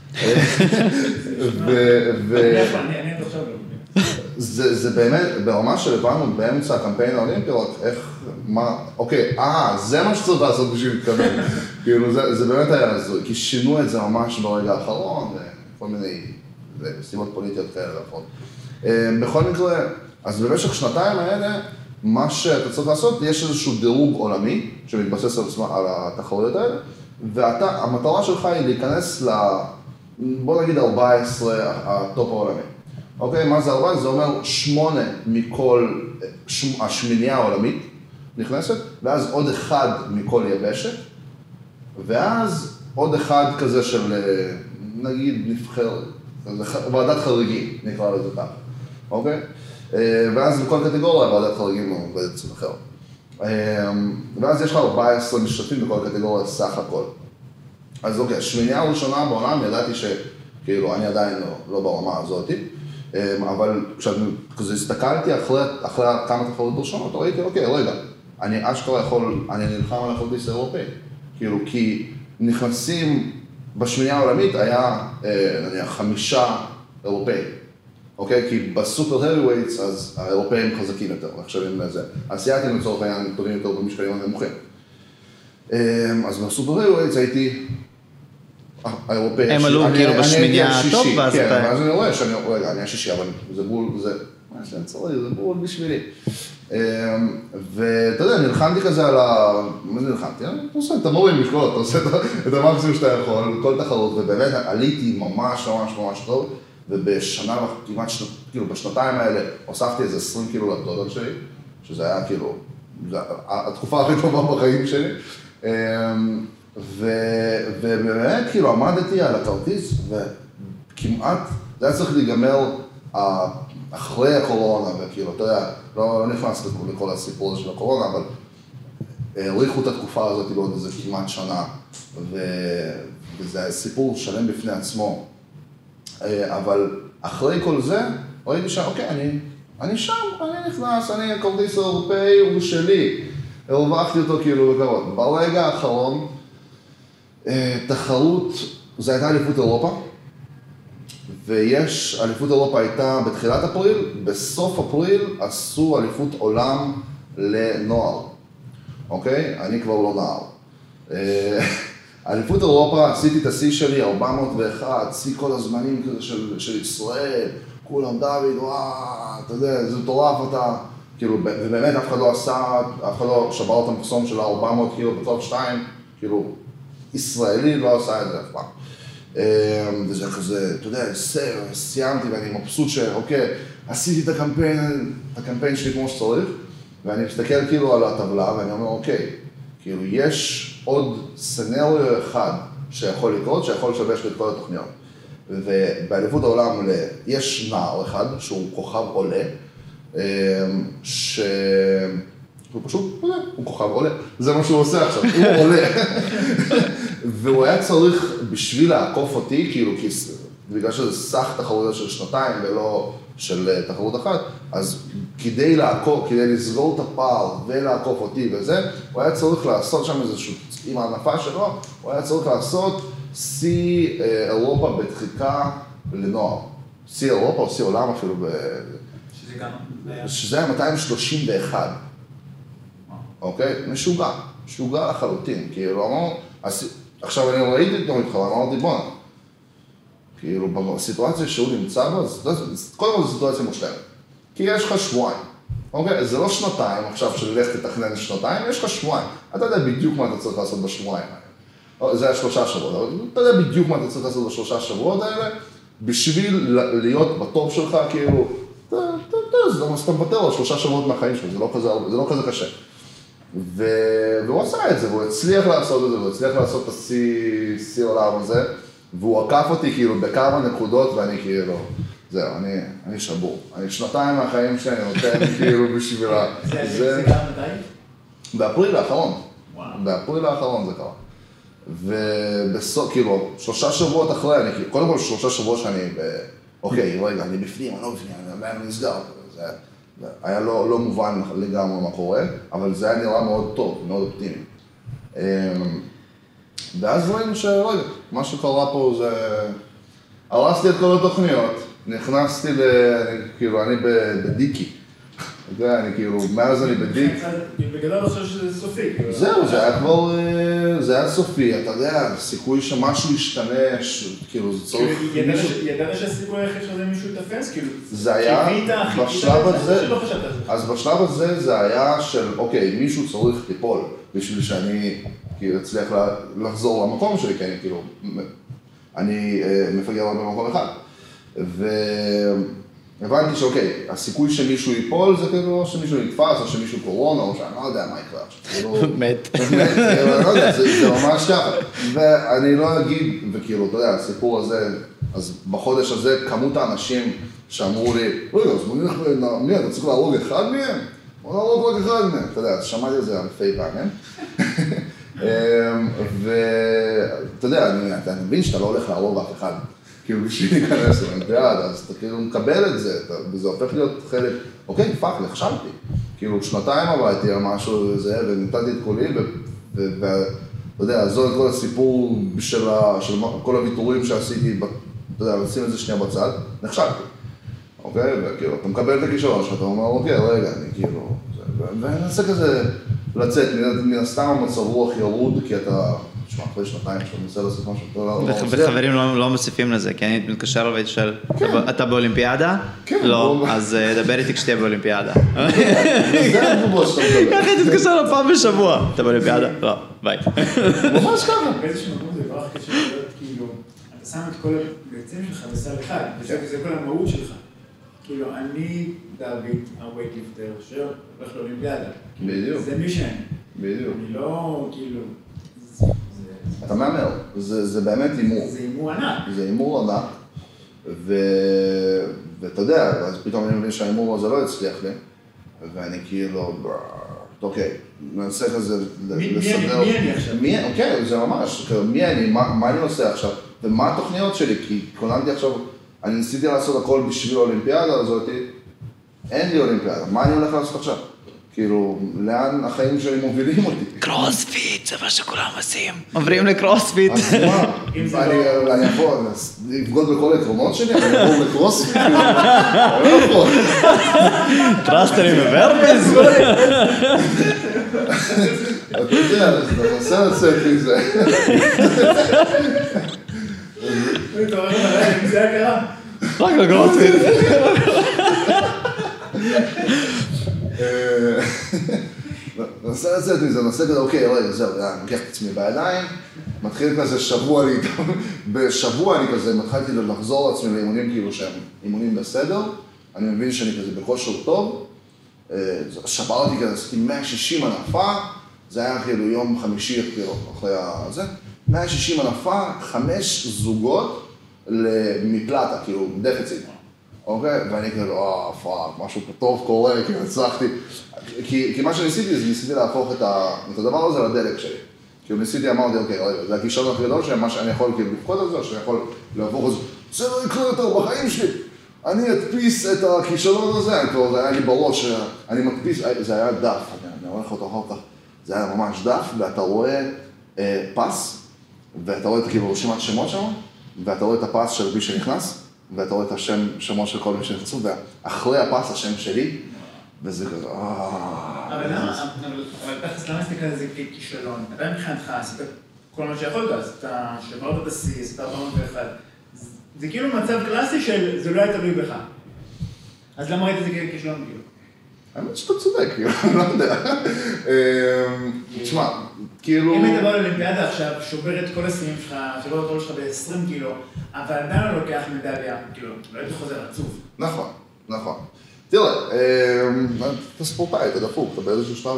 אני חושב לא. זה באמת, ברמה שהבנו באמצע הקמפיין האולימפי, רק איך, מה, אוקיי, אה, זה מה שצריך לעשות בשביל להתקדם. כאילו, זה באמת היה, כי שינו את זה ממש ברגע האחרון, וכל מיני סיבות פוליטיות כאלה ואחרות. בכל מקרה, אז במשך שנתיים האלה, מה שאתה צריך לעשות, יש איזשהו דירוג עולמי, שמתבסס על התחרויות האלה, והמטרה שלך היא להיכנס ל, בוא נגיד ארבע עשרה הטופ העולמי. אוקיי, מה זה ארבע עשרה? זה אומר שמונה מכל השמינייה העולמית נכנסת, ואז עוד אחד מכל יבשת, ואז עוד אחד כזה של, נגיד, נבחר, ועדת חריגים, נקרא לזה ככה, אוקיי? ואז בכל קטגוריה ועדת חריגים עובדת קצת אחר. ואז יש לך ארבע עשרה משתתפים בכל קטגוריה סך הכל. אז אוקיי, השמינייה הראשונה בעולם, ידעתי שכאילו אני עדיין לא, לא ברמה הזאת, אבל כשכזה הסתכלתי אחרי, אחרי כמה תחרות ראשונות, ראיתי, אוקיי, רגע, אני אשכרה יכול, אני נלחם על הכרטיס האירופאי. כאילו, כי נכנסים בשמינייה העולמית היה, נניח, חמישה אירופאים. אוקיי? כי בסופר heavyweights, אז האירופאים חזקים יותר, נחשבים לזה. האסייתים לצורך העניין טובים יותר במשקלים הנמוכים. אז בסופר heavyweights הייתי האירופאי... הם עלו כאילו בשמינייה הטוב, ואז אתה... כן, ואז אני רואה שאני... רגע, אני השישי, אבל זה בול, זה... מה שאני צריך, זה בול בשבילי. ואתה יודע, נלחמתי כזה על ה... מה זה נלחמתי? אני עושה את המורים משקולות, אתה עושה את המקסימום שאתה יכול, כל תחרות, ובאמת עליתי ממש ממש ממש טוב. ובשנה, כמעט, כאילו, בשנתיים האלה, הוספתי איזה עשרים קילו לדודות שלי, שזה היה כאילו, התקופה הכי טובה בחיים שלי. ובאמת, כאילו, עמדתי על הכרטיס, וכמעט, זה היה צריך להיגמר אחרי הקורונה, וכאילו, אתה יודע, לא נכנס לכל הסיפור הזה של הקורונה, אבל העריכו את התקופה הזאת בעוד איזה כמעט שנה, וזה היה סיפור שלם בפני עצמו. אבל אחרי כל זה, ראיתי שאוקיי, אני, אני שם, אני נכנס, אני הכרטיס האירופאי הוא שלי. הרווחתי אותו כאילו בקרוב. ברגע האחרון, תחרות, זו הייתה אליפות אירופה, ויש, אליפות אירופה הייתה בתחילת אפריל, בסוף אפריל עשו אליפות עולם לנוער, אוקיי? אני כבר לא נער. אליפות אירופה, עשיתי את השיא שלי, ארבע מאות ואחת, שיא כל הזמנים כזה של, של ישראל, כולם דוד, וואו, אתה יודע, זה מטורף אתה, כאילו, ובאמת אף אחד לא עשה, אף אחד לא שבר את המחסום של ארבע מאות קילו בטופ שתיים, כאילו, ישראלי לא עשה את זה אף פעם. וזה כזה, אתה יודע, סיימתי ואני מבסוט שאוקיי, עשיתי את הקמפיין, את הקמפיין שלי כמו שצריך, ואני מסתכל כאילו על הטבלה ואני אומר, אוקיי, כאילו יש עוד סנריו אחד שיכול לקרות, שיכול לשבש לי את כל התוכניות. ובאליפות העולם יש נער אחד שהוא כוכב עולה, שהוא פשוט, אתה יודע, הוא כוכב עולה, זה מה שהוא עושה עכשיו, הוא עולה. והוא היה צריך בשביל לעקוף אותי, כאילו, בגלל שזה סך תחרות של שנתיים ולא של תחרות אחת, אז כדי לעקוף, כדי לסגור את הפער ולעקוף אותי וזה, הוא היה צריך לעשות שם איזשהו, עם הענפה שלו, הוא היה צריך לעשות שיא אירופה בדחיקה לנוער. שיא אירופה או שיא עולם אפילו ב... שזה גם... שזה היה מאתיים שלושים ואחת. אוקיי? משוגע. משוגע לחלוטין. כאילו, אמרו... עכשיו אני ראיתי את נורית חלה, אמרתי בונה. כאילו, בסיטואציה שהוא נמצא בה, קודם כל זו סיטואציה מושלמת. כי יש לך שבועיים. אוקיי? זה לא שנתיים עכשיו שלך תתכנן שנתיים, יש לך שבועיים. אתה יודע בדיוק מה אתה צריך לעשות בשבועיים האלה. זה היה שלושה שבועות, אבל אתה יודע בדיוק מה אתה צריך לעשות בשלושה שבועות האלה, בשביל להיות בטופ שלך, כאילו, אתה יודע, זה אתה מוותר על שלושה שבועות מהחיים שלך, זה לא כזה קשה. והוא עשה את זה, והוא הצליח לעשות את זה, והוא הצליח לעשות את השיא עולם הזה, והוא עקף אותי כאילו בכמה נקודות, ואני כאילו, זהו, אני שבור. אני שנתיים מהחיים שלי, אני נותן כאילו בשביל... זה קרה מתי? באפריל האחרון. באפריל האחרון זה קרה. ובסוף, כאילו, שלושה שבועות אחרי, אני כאילו, קודם כל שלושה שבועות שאני, אוקיי, רגע, אני בפנים, אני לא בפנים, אני עדיין נסגר. זה היה לא, לא מובן לגמרי מה קורה, אבל זה היה נראה מאוד טוב, מאוד אופטימי. ואז ראינו שרגע, מה שקרה פה זה... הרסתי את כל התוכניות, נכנסתי ל... כאילו, אני בדיקי. אתה יודע, אני כאילו, מאז אני בדיק. בגדול אני חושב שזה סופי. זהו, זה היה כבר, זה היה סופי, אתה יודע, סיכוי שמשהו ישתנה, כאילו, זה צריך... ידעת שהסיכוי היחיד שזה מישהו יתפס, כאילו... זה היה, בשלב הזה, אז בשלב הזה זה היה של, אוקיי, מישהו צריך טיפול, בשביל שאני, כאילו, אצליח לחזור למקום שלי, כי אני, כאילו, אני מפגר במקום אחד. ו... הבנתי שאוקיי, הסיכוי שמישהו ייפול זה כאילו שמישהו נתפס או שמישהו קורונה או שאני לא יודע מה יקרה עכשיו. מת. מת, לא יודע, זה ממש ככה. ואני לא אגיד, וכאילו, אתה יודע, הסיפור הזה, אז בחודש הזה כמות האנשים שאמרו לי, רגע, אז מי, אתה צריך להרוג אחד מהם? או להרוג רק אחד מהם. אתה יודע, שמעתי את זה אלפי פעמים. ואתה יודע, אני מבין שאתה לא הולך להרוג אף אחד. כאילו בשביל להיכנס לאולימפיאדה, אז אתה כאילו מקבל את זה, וזה הופך להיות חלק, אוקיי, פאק, נכשלתי. כאילו שנתיים עבדתי על משהו וזה, ונתתי את קולי, ואתה יודע, זו את כל הסיפור של כל הוויתורים שעשיתי, אתה יודע, לשים את זה שנייה בצד, נכשלתי. אוקיי, וכאילו, אתה מקבל את הכישרון שאתה אומר, אוקיי, רגע, אני כאילו, ואני אנסה כזה לצאת, מן הסתם המצב רוח ירוד, כי אתה... תשמע, אחרי שנתיים שאתה מנסה לעשות משהו. וחברים לא מוסיפים לזה, כי אני מתקשר והייתי שואל, אתה באולימפיאדה? כן. לא, אז דבר איתי כשתהיה באולימפיאדה. זה התגובות שאתה מדבר. ככה הייתי מתקשר לו פעם בשבוע. אתה באולימפיאדה? לא, ביי. ממש ככה. באיזשהו מקום זה כבר הכי קשה להיות, כאילו, אתה שם את כל הביצים שלך בסל אחד, וזה כל המהות שלך. כאילו, אני דוד, הווייטליפטר, שהולך לאולימפיאדה. בדיוק. זה מי שאני. בדיוק. אני לא, כאילו... אתה מאמר, זה באמת הימור. זה הימור ענק. זה הימור ענק, ואתה יודע, אז פתאום אני מבין שההימור הזה לא הצליח לי, ואני כאילו, אוקיי, ננסה כזה לסדר. מי אני עכשיו? אוקיי, זה ממש, מי אני, מה אני עושה עכשיו, ומה התוכניות שלי, כי כוננתי עכשיו, אני ניסיתי לעשות הכל בשביל האולימפיאדה הזאת, אין לי אולימפיאדה, מה אני הולך לעשות עכשיו? כאילו, לאן החיים שלי מובילים אותי? קרוספיט, זה מה שכולם עושים. עוברים לקרוספיט. אז מה? אני יכול, לבגוד בכל העקרונות שלי, אני אעבור לקרוספיט? אני לא יכול. טרסטרים וורביז? אתה יודע, אתה מנסה לצאת מזה. אתה אומר מה, זה היה קרה? רק לקרוספיט. ננסה לצאת מזה, ננסה כזה, אוקיי, רגע, זהו, אני לוקח את עצמי בידיים, מתחיל כזה שבוע, בשבוע אני כזה, מתחלתי לחזור לעצמי לאימונים כאילו שהם אימונים בסדר, אני מבין שאני כזה בכושר טוב, שברתי כזה, עשיתי מאה ושישים הנפה, זה היה כאילו יום חמישי, כאילו, אחרי הזה, מאה ושישים הנפה, חמש זוגות מפלטה, כאילו, דפיציט. אוקיי? ואני כאילו, אה, פאק, משהו טוב קורה, כאילו הצלחתי. כי, כי מה שניסיתי זה ניסיתי להפוך את, ה, את הדבר הזה לדלק שלי. כאילו ניסיתי, אמרתי, אוקיי, רגע, זה הכישרון הכי גדול שלי, מה שאני יכול כאילו לפקוד על זה, או שאני יכול להפוך את זה, זה לא יקרה יותר בחיים שלי. אני אדפיס את הכישרון הזה, כבר זה היה לי בראש, אני מדפיס, זה היה דף, אני הולך אותו אחר כך, זה היה ממש דף, ואתה רואה אה, פס, ואתה רואה את כאילו רשימת שמות שם, ואתה רואה את הפס של מי שנכנס, ואתה רואה את השם, שמות של כל מי שנכנסו, ואחרי הפס השם שלי, וזה כזה, אההה. אבל למה, אבל תכף למה הסתכל על זה ככישלון? אתה מבחינתך עשית כל מה שיכולת, אז אתה שברת בסיס, אתה ארבע מאות ואחת. זה כאילו מצב קלאסי של זה לא היה תלוי בך. אז למה ראית את זה ככישלון כאילו? האמת שאתה צודק, אני לא יודע. תשמע, כאילו... אם היית בא לאולימפיאדה עכשיו, שובר את כל השיאים שלך, שובר את כל שלך ב-עשרים קילו, אבל עדיין לא לוקח מדליה, כאילו, לא היית חוזר עצוב. נכון, נכון. תראה, אתה ספורטאי, אתה דפוק, אתה באיזשהו שלב,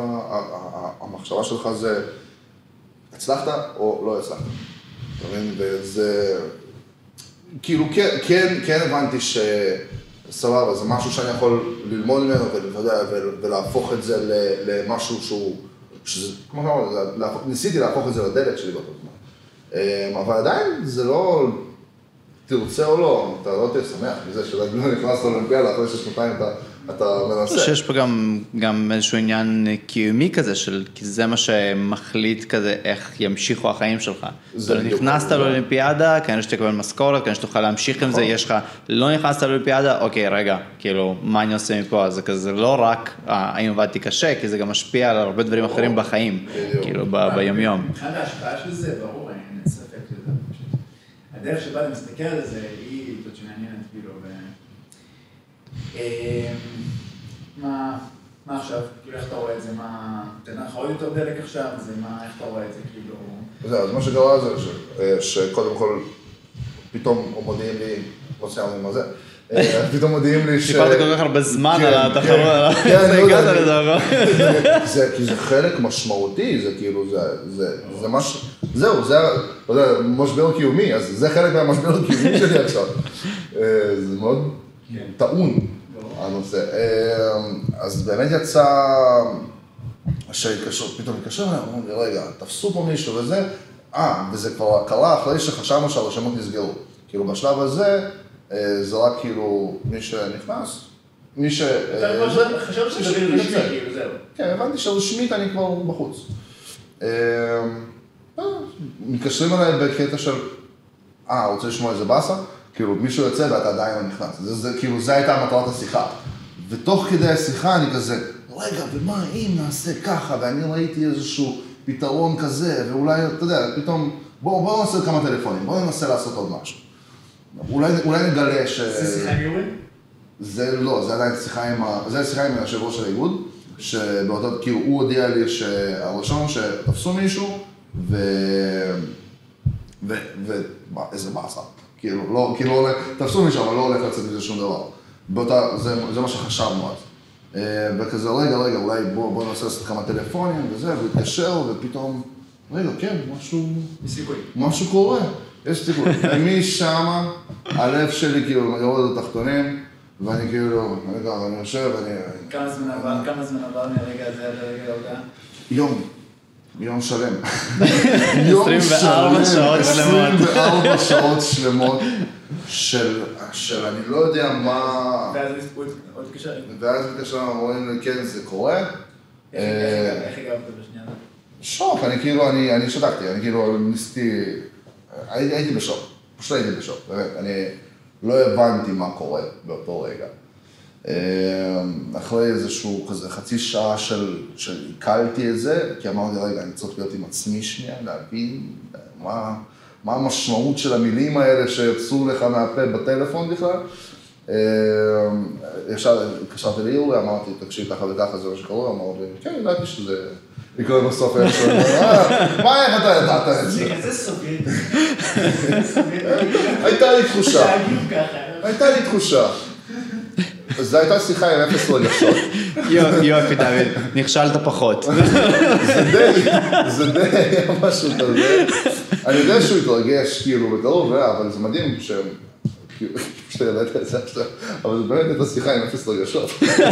המחשבה שלך זה, הצלחת או לא הצלחת. אתה מבין? וזה... כאילו, כן הבנתי ש... סבבה, זה משהו שאני יכול ללמוד ממנו ולהפוך את זה למשהו שהוא, שזה, כמו שאמרנו, ניסיתי להפוך את זה לדלק שלי באותו זמן. אבל עדיין זה לא, תרצה או לא, אתה לא תהיה שמח מזה שלא נכנס לאולימפיאדה, אחרי ששנתיים אתה מנסה. שיש פה גם איזשהו עניין קיומי כזה, כי זה מה שמחליט כזה איך ימשיכו החיים שלך. אתה נכנסת לאולימפיאדה, כנראה שתקבל משכורת, כנראה שתוכל להמשיך עם זה, יש לך, לא נכנסת לאולימפיאדה, אוקיי, רגע, כאילו, מה אני עושה מפה? זה כזה לא רק האם עבדתי קשה, כי זה גם משפיע על הרבה דברים אחרים בחיים, כאילו, ביומיום. מבחינת ההשפעה של זה, ברור, אין ספק לזה. הדרך שבה אתה מסתכל על זה, היא זאת שמעניינת, כאילו, מה, מה עכשיו? כאילו, איך אתה רואה את זה? מה, תדע לך עוד יותר דלק עכשיו? זה מה, איך אתה רואה את זה? כאילו... זה, אז מה שקרה זה שקודם כל, פתאום מודיעים לי, לא סיימנו עם הזה, פתאום מודיעים לי ש... סיפרת כל כך הרבה זמן על התחרות, זה הגעת לדבר. כי זה חלק משמעותי, זה כאילו, זה משהו, זהו, זה, אתה יודע, משבר קיומי, אז זה חלק מהמשבר הקיומי שלי עכשיו. זה מאוד טעון, הנושא. אז באמת יצא, פתאום התקשר, אמרו לי, רגע, תפסו פה מישהו וזה, אה, וזה כבר קרה אחרי שחשבנו שהרשמות נסגרו. כאילו, בשלב הזה, זה רק כאילו מי שנכנס, מי ש... חשבת שזה רשמי, כאילו, זהו. כן, הבנתי שרשמית אני כבר בחוץ. מתקשרים עליי בקטע של, אה, רוצה לשמוע איזה באסה? כאילו, מישהו יוצא ואתה עדיין לא נכנס. כאילו, זה הייתה מטרת השיחה. ותוך כדי השיחה אני כזה, רגע, ומה אם נעשה ככה, ואני ראיתי איזשהו פתרון כזה, ואולי, אתה יודע, פתאום, בואו נעשה כמה טלפונים, בואו ננסה לעשות עוד משהו. אולי, אולי נגלה ש... זה שיחה עם יורי? זה לא, זה עדיין שיחה עם ה... זה שיחה עם היושב ראש של האיגוד, שבאותו, כאילו, הוא הודיע לי שהראשון שתפסו מישהו, ו... ו... ו... איזה באסה. כאילו, לא, כאילו, תפסו מישהו, אבל לא הולך לצאת מזה שום דבר. באותה, זה, זה מה שחשבנו אז. וכזה, רגע, רגע, אולי בוא, בוא נעשה לעשות כמה טלפונים וזה, והתקשר, ופתאום, רגע, כן, משהו... סיכוי. משהו קורה. יש סיכוי. ומשם, הלב שלי כאילו יורד לתחתונים, ואני כאילו, רגע, אני יושב, ואני... כמה זמן עבר, כמה זמן עבר מהרגע הזה עד הרגע ההודעה? יום. יום שלם. עשרים וארבע שעות שלמות. עשרים וארבע שעות שלמות של... של אני לא יודע מה... ואז הוא עוד קשר. ואז בקשר אומרים לי, כן, זה קורה. איך הגבת בשנייה? שוק, אני כאילו, אני, אני שתקתי, אני כאילו ניסיתי, הייתי, הייתי בשוק, פשוט הייתי בשוק, באמת, אני לא הבנתי מה קורה באותו רגע. אחרי איזשהו כזה חצי שעה של, של עיכלתי את זה, כי אמרתי, רגע, אני צריך להיות עם עצמי שנייה, להבין מה, מה המשמעות של המילים האלה שיצאו לך מהפה בטלפון בכלל. ישר התקשרתי לאירו, אמרתי, תקשיב ככה וככה, זה מה שקורה, אמרתי, כן, ידעתי שזה יקרה בסוף איכשהו, מה, איך אתה ידעת את זה? זה סובייטי. הייתה לי תחושה, הייתה לי תחושה. זו הייתה שיחה עם אפס רגשות. יופי, דוד, נכשלת פחות. זה די היה משהו כזה. אני יודע שהוא התרגש, כאילו, בקרוב, אבל זה מדהים שהם... שאתה ידעת את זה עכשיו, אבל זה באמת הייתה שיחה עם אפס רגשות.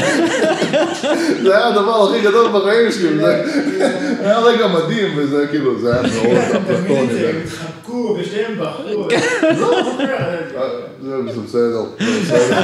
זה היה הדבר הכי גדול בחיים שלי, זה היה רגע מדהים, וזה כאילו, זה היה מאוד אפלטוני. הם התחבקו ושניהם בחרו. זה בסדר, זה בסדר.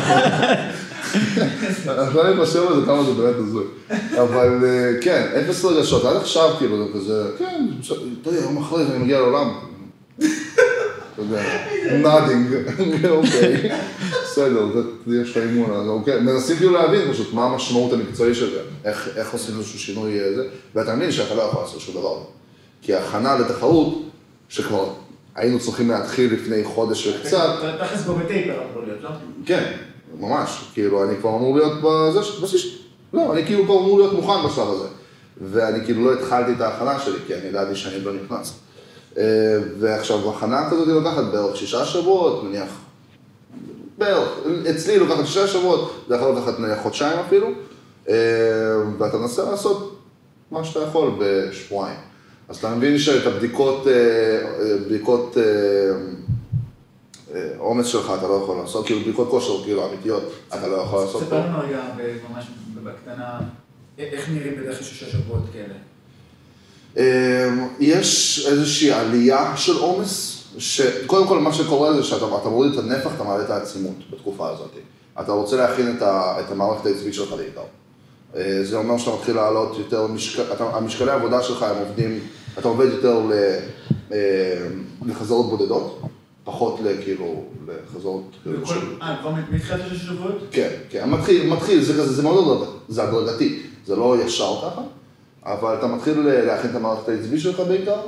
עכשיו אני חושב על זה כמה זה באמת הזוי. אבל כן, אפס רגשות, עד עכשיו כאילו זה כזה, כן, אתה יודע, יום אחרי זה אני מגיע לעולם. אתה יודע, נאדינג, אוקיי, בסדר, יש לך אימון, אז אוקיי, מנסים כאילו להבין פשוט מה המשמעות המקצועי של זה, איך עושים איזשהו שינוי זה, ואתה מבין שאתה לא יכול לעשות שום דבר. כי ההכנה לתחרות, שכבר היינו צריכים להתחיל לפני חודש וקצת. אתה תכנס בו בטייפר אמור להיות, לא? כן, ממש, כאילו אני כבר אמור להיות בזה, לא, אני כאילו כבר אמור להיות מוכן בשלב הזה. ואני כאילו לא התחלתי את ההכנה שלי, כי אני ידעתי שאני לא נכנס. ועכשיו, ההכנה כזאת היא לוקחת בערך שישה שבועות, נניח, בערך, אצלי לוקחת שישה שבועות, זה יכול לקחת נניח חודשיים אפילו, ואתה מנסה לעשות מה שאתה יכול בשבועיים. אז אתה מבין שאת הבדיקות, בדיקות עומס שלך אתה לא יכול לעשות, כאילו בדיקות כושר, כאילו אמיתיות, אתה לא יכול לעשות. ספר לנו רגע, ממש בקטנה, איך נראים בדרך כלל שישה שבועות כאלה? יש איזושהי עלייה של עומס, שקודם כל מה שקורה זה שאתה מוריד את הנפח, אתה מעלה את העצימות בתקופה הזאת. אתה רוצה להכין את המערכת העצבית שלך בעיקר. זה אומר שאתה מתחיל לעלות יותר, המשקלי העבודה שלך הם עובדים, אתה עובד יותר לחזרות בודדות, פחות לכאילו, לחזרות... אה, כבר מתחילת של שבועות? כן, כן, מתחיל, זה מאוד הדרגתי, זה לא ישר ככה. אבל אתה מתחיל להכין את המערכת העצבית שלך בעיקר,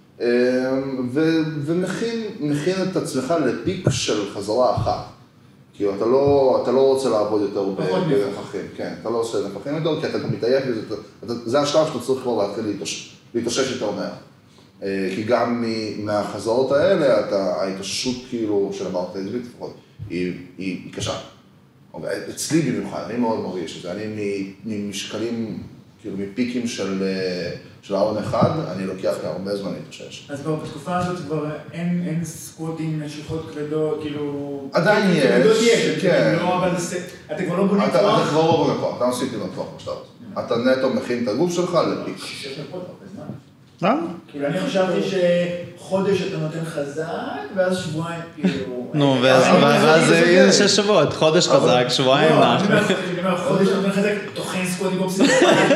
ומכין את עצמך לפיק של חזרה אחת. כי אתה לא, אתה לא רוצה לעבוד יותר בנפחים, כן, אתה לא עושה נפחים יותר, כי אתה גם מתעייף, זה השלב שאתה צריך כבר להתחיל להתאושש יותר מהר. כי גם מהחזרות האלה, ההתאוששות כאילו של המערכת העצבית לפחות, היא קשה. אצלי במיוחד, אני מאוד מרגיש את זה, אני ממשקלים... כאילו מפיקים של ארון אחד, אני לוקח הרבה זמן להתאושש. אז כבר בתקופה הזאת כבר אין סקווטים, נשיכות כבדות, כאילו... עדיין יש, כן. אתה כבר לא בונה כוח? אתה כבר לא בונה כוח, אתה עושה איתי כוח בשלב הזה. אתה נטו מכין את הגוף שלך לפיק. שש דקות, הרבה זמן. מה? כאילו אני חשבתי שחודש אתה נותן חזק, ואז שבועיים כאילו... נו, ואז זה שש שבועות, חודש חזק, שבועיים נח. אני אומר, חודש אתה נותן חזק, תוכן סקווטים אופסיטים.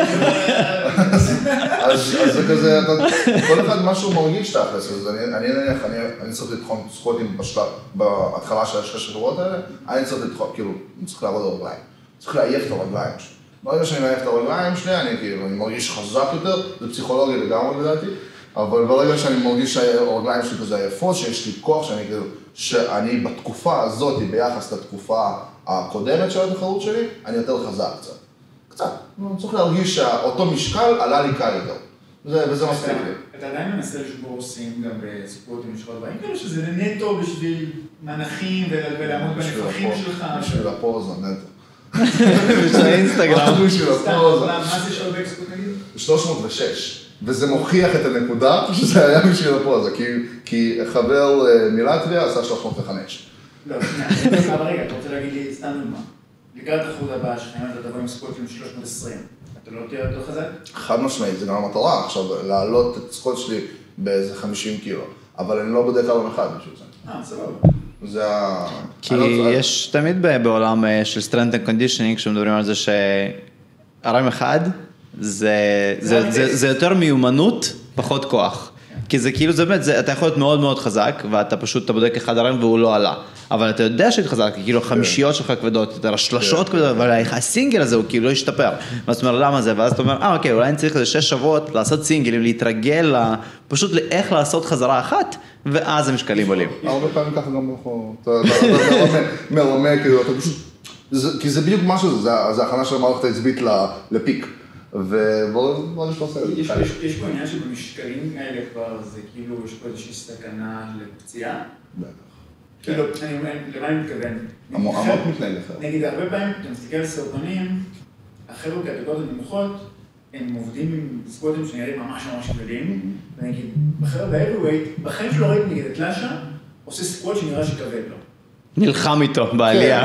אז זה כזה, כל אחד משהו מרגיש תכלס, אז אני נניח, אני צריך לתחום סקווטים בהתחלה של השש שבועות האלה, אני צריך לתחום, כאילו, אני צריך לעבוד על רגליים. צריך לעייף את הרגליים שלי. ברגע שאני מעייף את הרגליים שלי, אני כאילו, אני מרגיש חזק יותר, זה פסיכולוגיה לגמרי לדעתי, אבל ברגע שאני מרגיש שהרגליים שלי כזה עייפות, שיש לי כוח, שאני כאילו, שאני בתקופה הזאת, ביחס לתקופה הקודמת של התחרות שלי, אני יותר חזק קצת. קצת. אני צריך להרגיש שאותו משקל עלה לי קל יותר. וזה מספיק לי. אתה עדיין מנסה לשבור שיאים גם בספורטים משקעות באים כאלה, שזה נטו בשביל מנחים ולעמוד בנפחים שלך. בשביל הפוזה, נטו. בשביל האינסטגרם. בשביל הפוזה. מה זה שעות באקספורט נגיד? שלוש מאות ושש. וזה מוכיח את הנקודה שזה היה בשביל הפוזה, כי חבר מלטביה עשה שלוש מאות וחמש. לא, שנייה, אבל רגע, אתה רוצה להגיד לי סתם דוגמה. לקראת התחרות הבאה שלכם, אתה תבוא עם סקוטים שלוש מאות ועשרים. אתה לא תהיה יותר חזק? חד משמעית, זה גם המטרה עכשיו, להעלות את הסקוט שלי באיזה חמישים קילו. אבל אני לא בודק ארון אחד בשביל זה. אה, סבבה. זה ה... כי יש תמיד בעולם של strength and conditioning, כשמדברים על זה שהרם אחד, זה יותר מיומנות, פחות כוח. כי זה כאילו, זה באמת, אתה יכול להיות מאוד מאוד חזק, ואתה פשוט, אתה בודק אחד הרם והוא לא עלה. אבל אתה יודע שהיית חזק, כאילו החמישיות שלך כבדות, יותר השלשות כבדות, אבל הסינגל הזה הוא כאילו לא השתפר. ואז אתה אומר, למה זה? ואז אתה אומר, אה, אוקיי, אולי אני צריך איזה שש שבועות לעשות סינגלים, להתרגל, פשוט לאיך לעשות חזרה אחת, ואז המשקלים עולים. הרבה פעמים ככה גם אנחנו, אתה מרמה, כאילו, אתה פשוט, כי זה בדיוק משהו, זה הכנה של המערכת העצבית לפיק. ובואו נשאר עושה את זה. יש פה עניין שבמשקלים האלה כבר זה כאילו, יש פה איזושהי סכנה לפציעה. בטח. כאילו, למה אני מתכוון? המוח מתנהל אחר. נגיד, הרבה פעמים, אתה מסתכל על סרטונים, החבר'ה קטגוריות הנמוכות, הם עובדים עם סקווטים שנראים ממש ממש כבדים, ונגיד, בחבר'ה ב-Heavyweight, בחיים שלא ראיתי נגיד את לשה, עושה סקווט שנראה שכבד לו. נלחם איתו בעלייה.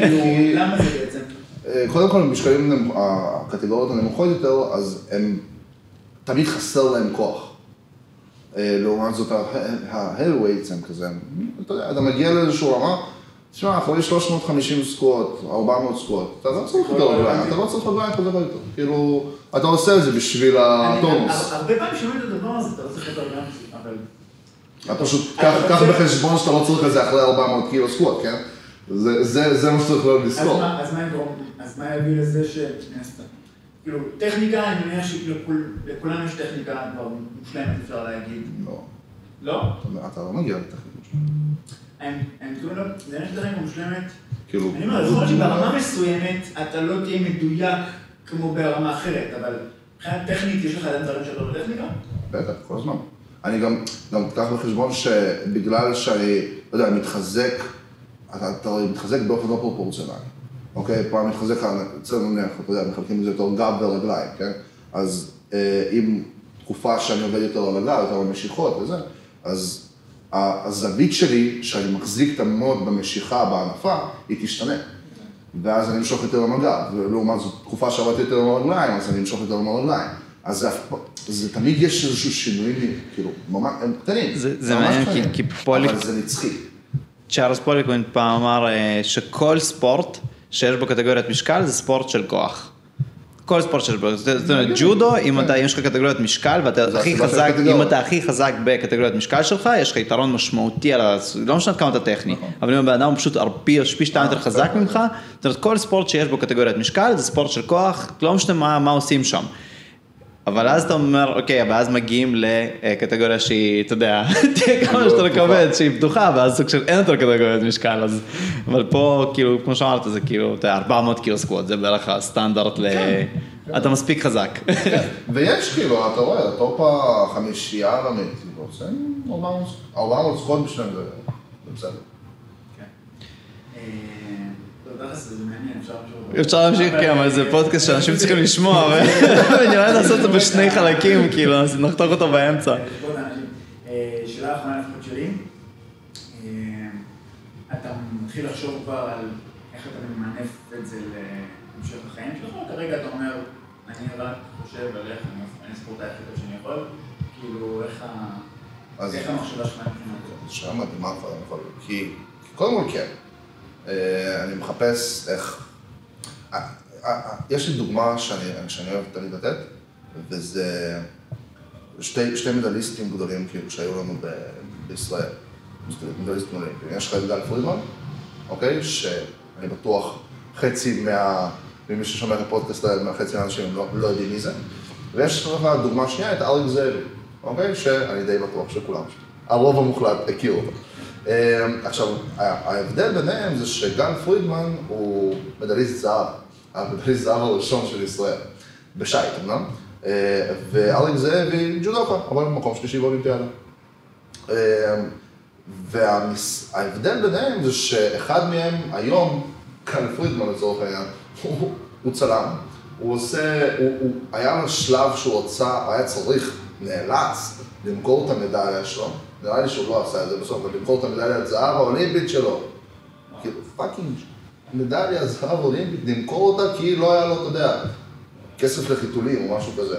למה זה בעצם? קודם כל, במשקלים, הקטגוריות הנמוכות יותר, אז הם תמיד חסר להם כוח. לעומת זאת, ה-Heavyweights הם כזה, אתה יודע, אתה מגיע לאיזשהו רמה, תשמע, אנחנו יש שלוש מאות וחמישים סקווט, ארבע מאות סקווט, אתה לא צריך יותר רגליים, אתה לא צריך רגליים כזה ביותר. כאילו, אתה עושה את זה בשביל הטונוס. הרבה פעמים שומעים את הדבר הזה, אתה לא צריך יותר רגליים, אבל... אתה פשוט, קח בחשבון שאתה לא צריך את זה אחרי ארבע מאות קילו סקווט, כן? זה מה שצריך לא לזכור. אז מה יביא לזה ש... כאילו, טכניקה, אני מניח שלכולנו יש טכניקה כבר מושלמת, אפשר להגיד. לא. לא? אתה לא מגיע לטכניקה מושלמת. אני מתכוון, זה אין טכניקה מושלמת. כאילו... אני אומר, יכול להיות שברמה מסוימת אתה לא תהיה מדויק כמו ברמה אחרת, אבל מבחינת טכנית יש לך עדיין דברים שאתה לא בטכניקה? בטח, כל הזמן. אני גם, גם תקח בחשבון שבגלל שאני, לא יודע, מתחזק, אתה, אתה מתחזק באופן לא פרופורציונלי. אוקיי, פעם מתחזק, אצלנו נניח, אתה יודע, מחלקים את זה יותר גב ורגליים, כן? אז אם תקופה שאני עובד יותר על רגליים, יותר במשיכות וזה, אז הזווית שלי, שאני מחזיק את המוד במשיכה, בענפה, היא תשתנה. ואז אני אמשוך יותר למגב, ולעומת זאת, תקופה שעבדתי יותר לרגליים, אז אני אמשוך יותר לרגליים. אז זה, זה תמיד יש איזשהו שינוי, כאילו, ממש, הם קטנים. זה, זה מעניין, כי פוליק... אבל זה נצחי. צ'ארלס פוליקמן פעם אמר שכל ספורט שיש בו קטגוריית משקל, זה ספורט של כוח. כל ספורט שיש בו, זאת אומרת, ג'ודו, אם אתה, יש לך קטגוריית משקל, ואתה הכי חזק, אם אתה הכי חזק בקטגוריית משקל שלך, יש לך יתרון משמעותי על ה... לא משנה כמה אתה טכני, אבל אם הבן אדם הוא פשוט פי שתיים יותר חזק ממך, זאת אומרת, כל ספורט שיש בו קטגוריית משקל, זה ספורט של כוח, לא משנה מה עושים שם. אבל אז אתה אומר, אוקיי, ואז מגיעים לקטגוריה שהיא, אתה יודע, תהיה כמה שאתה לקבל, שהיא פתוחה, ואז סוג של אין יותר קטגוריית משקל, אז... אבל פה, כאילו, כמו שאמרת, זה כאילו, אתה יודע, ארבע מאות קילו סקווט, זה בערך הסטנדרט ל... אתה מספיק חזק. ויש, כאילו, אתה רואה, הטופ החמישייה הרמית, כאילו, זה ארבע מאות סקווט בשלם, זה בסדר. אפשר להמשיך, כן, אבל זה פודקאסט שאנשים צריכים לשמוע, ואני אולי לעשות את זה בשני חלקים, כאילו, אז נחתוך אותו באמצע. שאלה האחרונה לפחות שלי, אתה מתחיל לחשוב כבר על איך אתה ממנף את זה להמשך החיים שלך, או כרגע אתה אומר, אני רק חושב על איך אני ספורטאי הכי טוב שאני יכול, כאילו, איך המחשבה שלך מבחינת זה? שאלה מדהימה כבר, אני יכול, כי קודם כל כן. אני מחפש איך... יש לי דוגמה שאני אוהב תמיד לתת, וזה שתי מדליסטים גדולים כאילו שהיו לנו בישראל, מדליסטים אולימפיים. יש לך את גל פרידמן, אוקיי? שאני בטוח חצי מה... ממי ששומע את הפודקאסט מהחצי מהאנשים לא יודעים מי זה. ויש לך דוגמה שנייה, את אלכס זאבי, אוקיי? שאני די בטוח שכולם, הרוב המוחלט הכיר אותו. עכשיו, ההבדל ביניהם זה שגל פרידמן הוא מדליסט זהב, המדליסט זהב הראשון של ישראל, בשייט, אמנם, ואלכס זאבי ג'ודוקה, אבל במקום שלישי באולימפיאדה. וההבדל ביניהם זה שאחד מהם היום, גל פרידמן לצורך העניין, הוא צלם, הוא עושה, הוא היה לשלב שהוא רצה, היה צריך, נאלץ, למכור את המדליה שלו. נראה לי שהוא לא עשה את זה בסוף, אבל למכור את המדליה הזהב האולימפית שלו. כאילו, פאקינג, מדליה הזהב האולימפית, למכור אותה כי לא היה לו, אתה יודע, כסף לחיתולים או משהו כזה.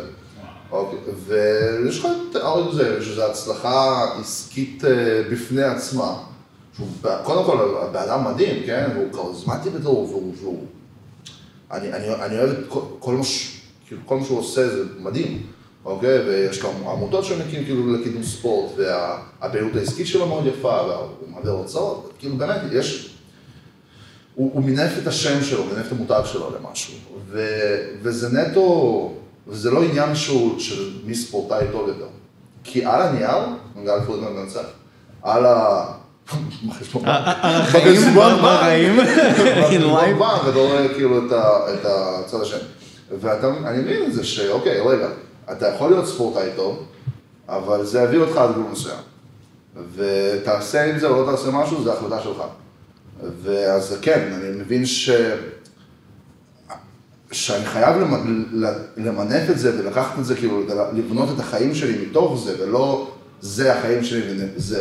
ויש לך את אלכס זאבי, שזו הצלחה עסקית בפני עצמה, שהוא, קודם כל, באדם מדהים, כן? והוא כריזמטי בטרוף, והוא, והוא... אני, אני, אני אוהב את כל, כל מה ש... כאילו, כל מה שהוא עושה זה מדהים, אוקיי? ויש גם עמותות שמקים כאילו לקידום ספורט, והפעילות העסקית שלו מאוד יפה, והוא מעביר הוצאות, כאילו באמת, יש... הוא, הוא מינף את השם שלו, מינף את המותג שלו למשהו, ו, וזה נטו, וזה לא עניין שהוא, של מי ספורטאי טוב יותר. כי על הנייר, גל פרידמן מנצח, על ה... החיים ברעים, בבנק, ואתה רואה כאילו את הצד השני. ואני מבין את זה שאוקיי, רגע, אתה יכול להיות ספורטאי טוב, אבל זה יביא אותך עד גבול מסוים. ותעשה עם זה או לא תעשה משהו, זה החלטה שלך. ואז כן, אני מבין ש... שאני חייב למנף את זה ולקחת את זה, כאילו לבנות את החיים שלי מתוך זה, ולא זה החיים שלי וזהו.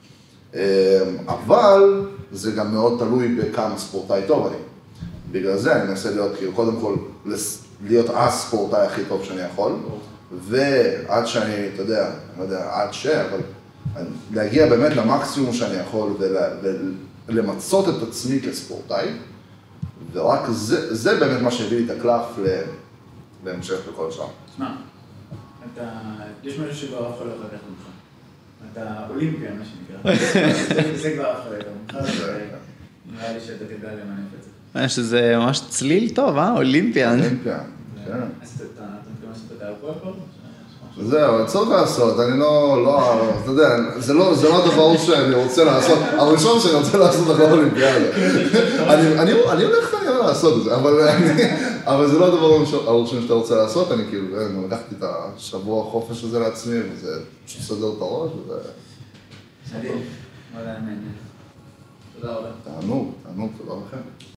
אבל זה גם מאוד תלוי בכמה ספורטאי טוב אני. בגלל זה אני מנסה להיות, כאילו, קודם כל, להיות הספורטאי הכי טוב שאני יכול, ועד שאני, אתה יודע, אני לא יודע, עד ש... אבל להגיע באמת למקסימום שאני יכול ולמצות את עצמי כספורטאי, ורק זה, זה באמת מה שהביא לי את הקלף להמשך בכל שעה. תשמע, אתה, יש משהו שכבר אף אחד לא יכול לקחת ממך. אתה אולימפיה, מה שנקרא. זה כבר אף אחד לא יכול לקחת ממך, נראה לי שאתה תדע למנף את זה. שזה ממש צליל טוב, אה? אולימפיאן. אולימפיאן, כן. אז אתה מתכוון שאתה תערפו פה? זהו, צריך לעשות, אני לא, לא, אתה יודע, זה לא, זה לא הדבר שאני רוצה לעשות, הראשון שאני רוצה לעשות אחרי האולימפיאדה. אני הולך אני הולך לעשות את זה, אבל זה לא הדבר הראשון שאתה רוצה לעשות, אני כאילו, אני לקחתי את השבוע החופש הזה לעצמי, וזה פשוט סדר את הראש, וזה... מדהים, מאוד מעניין. תודה רבה. תענוג, תענוג, תודה לכם.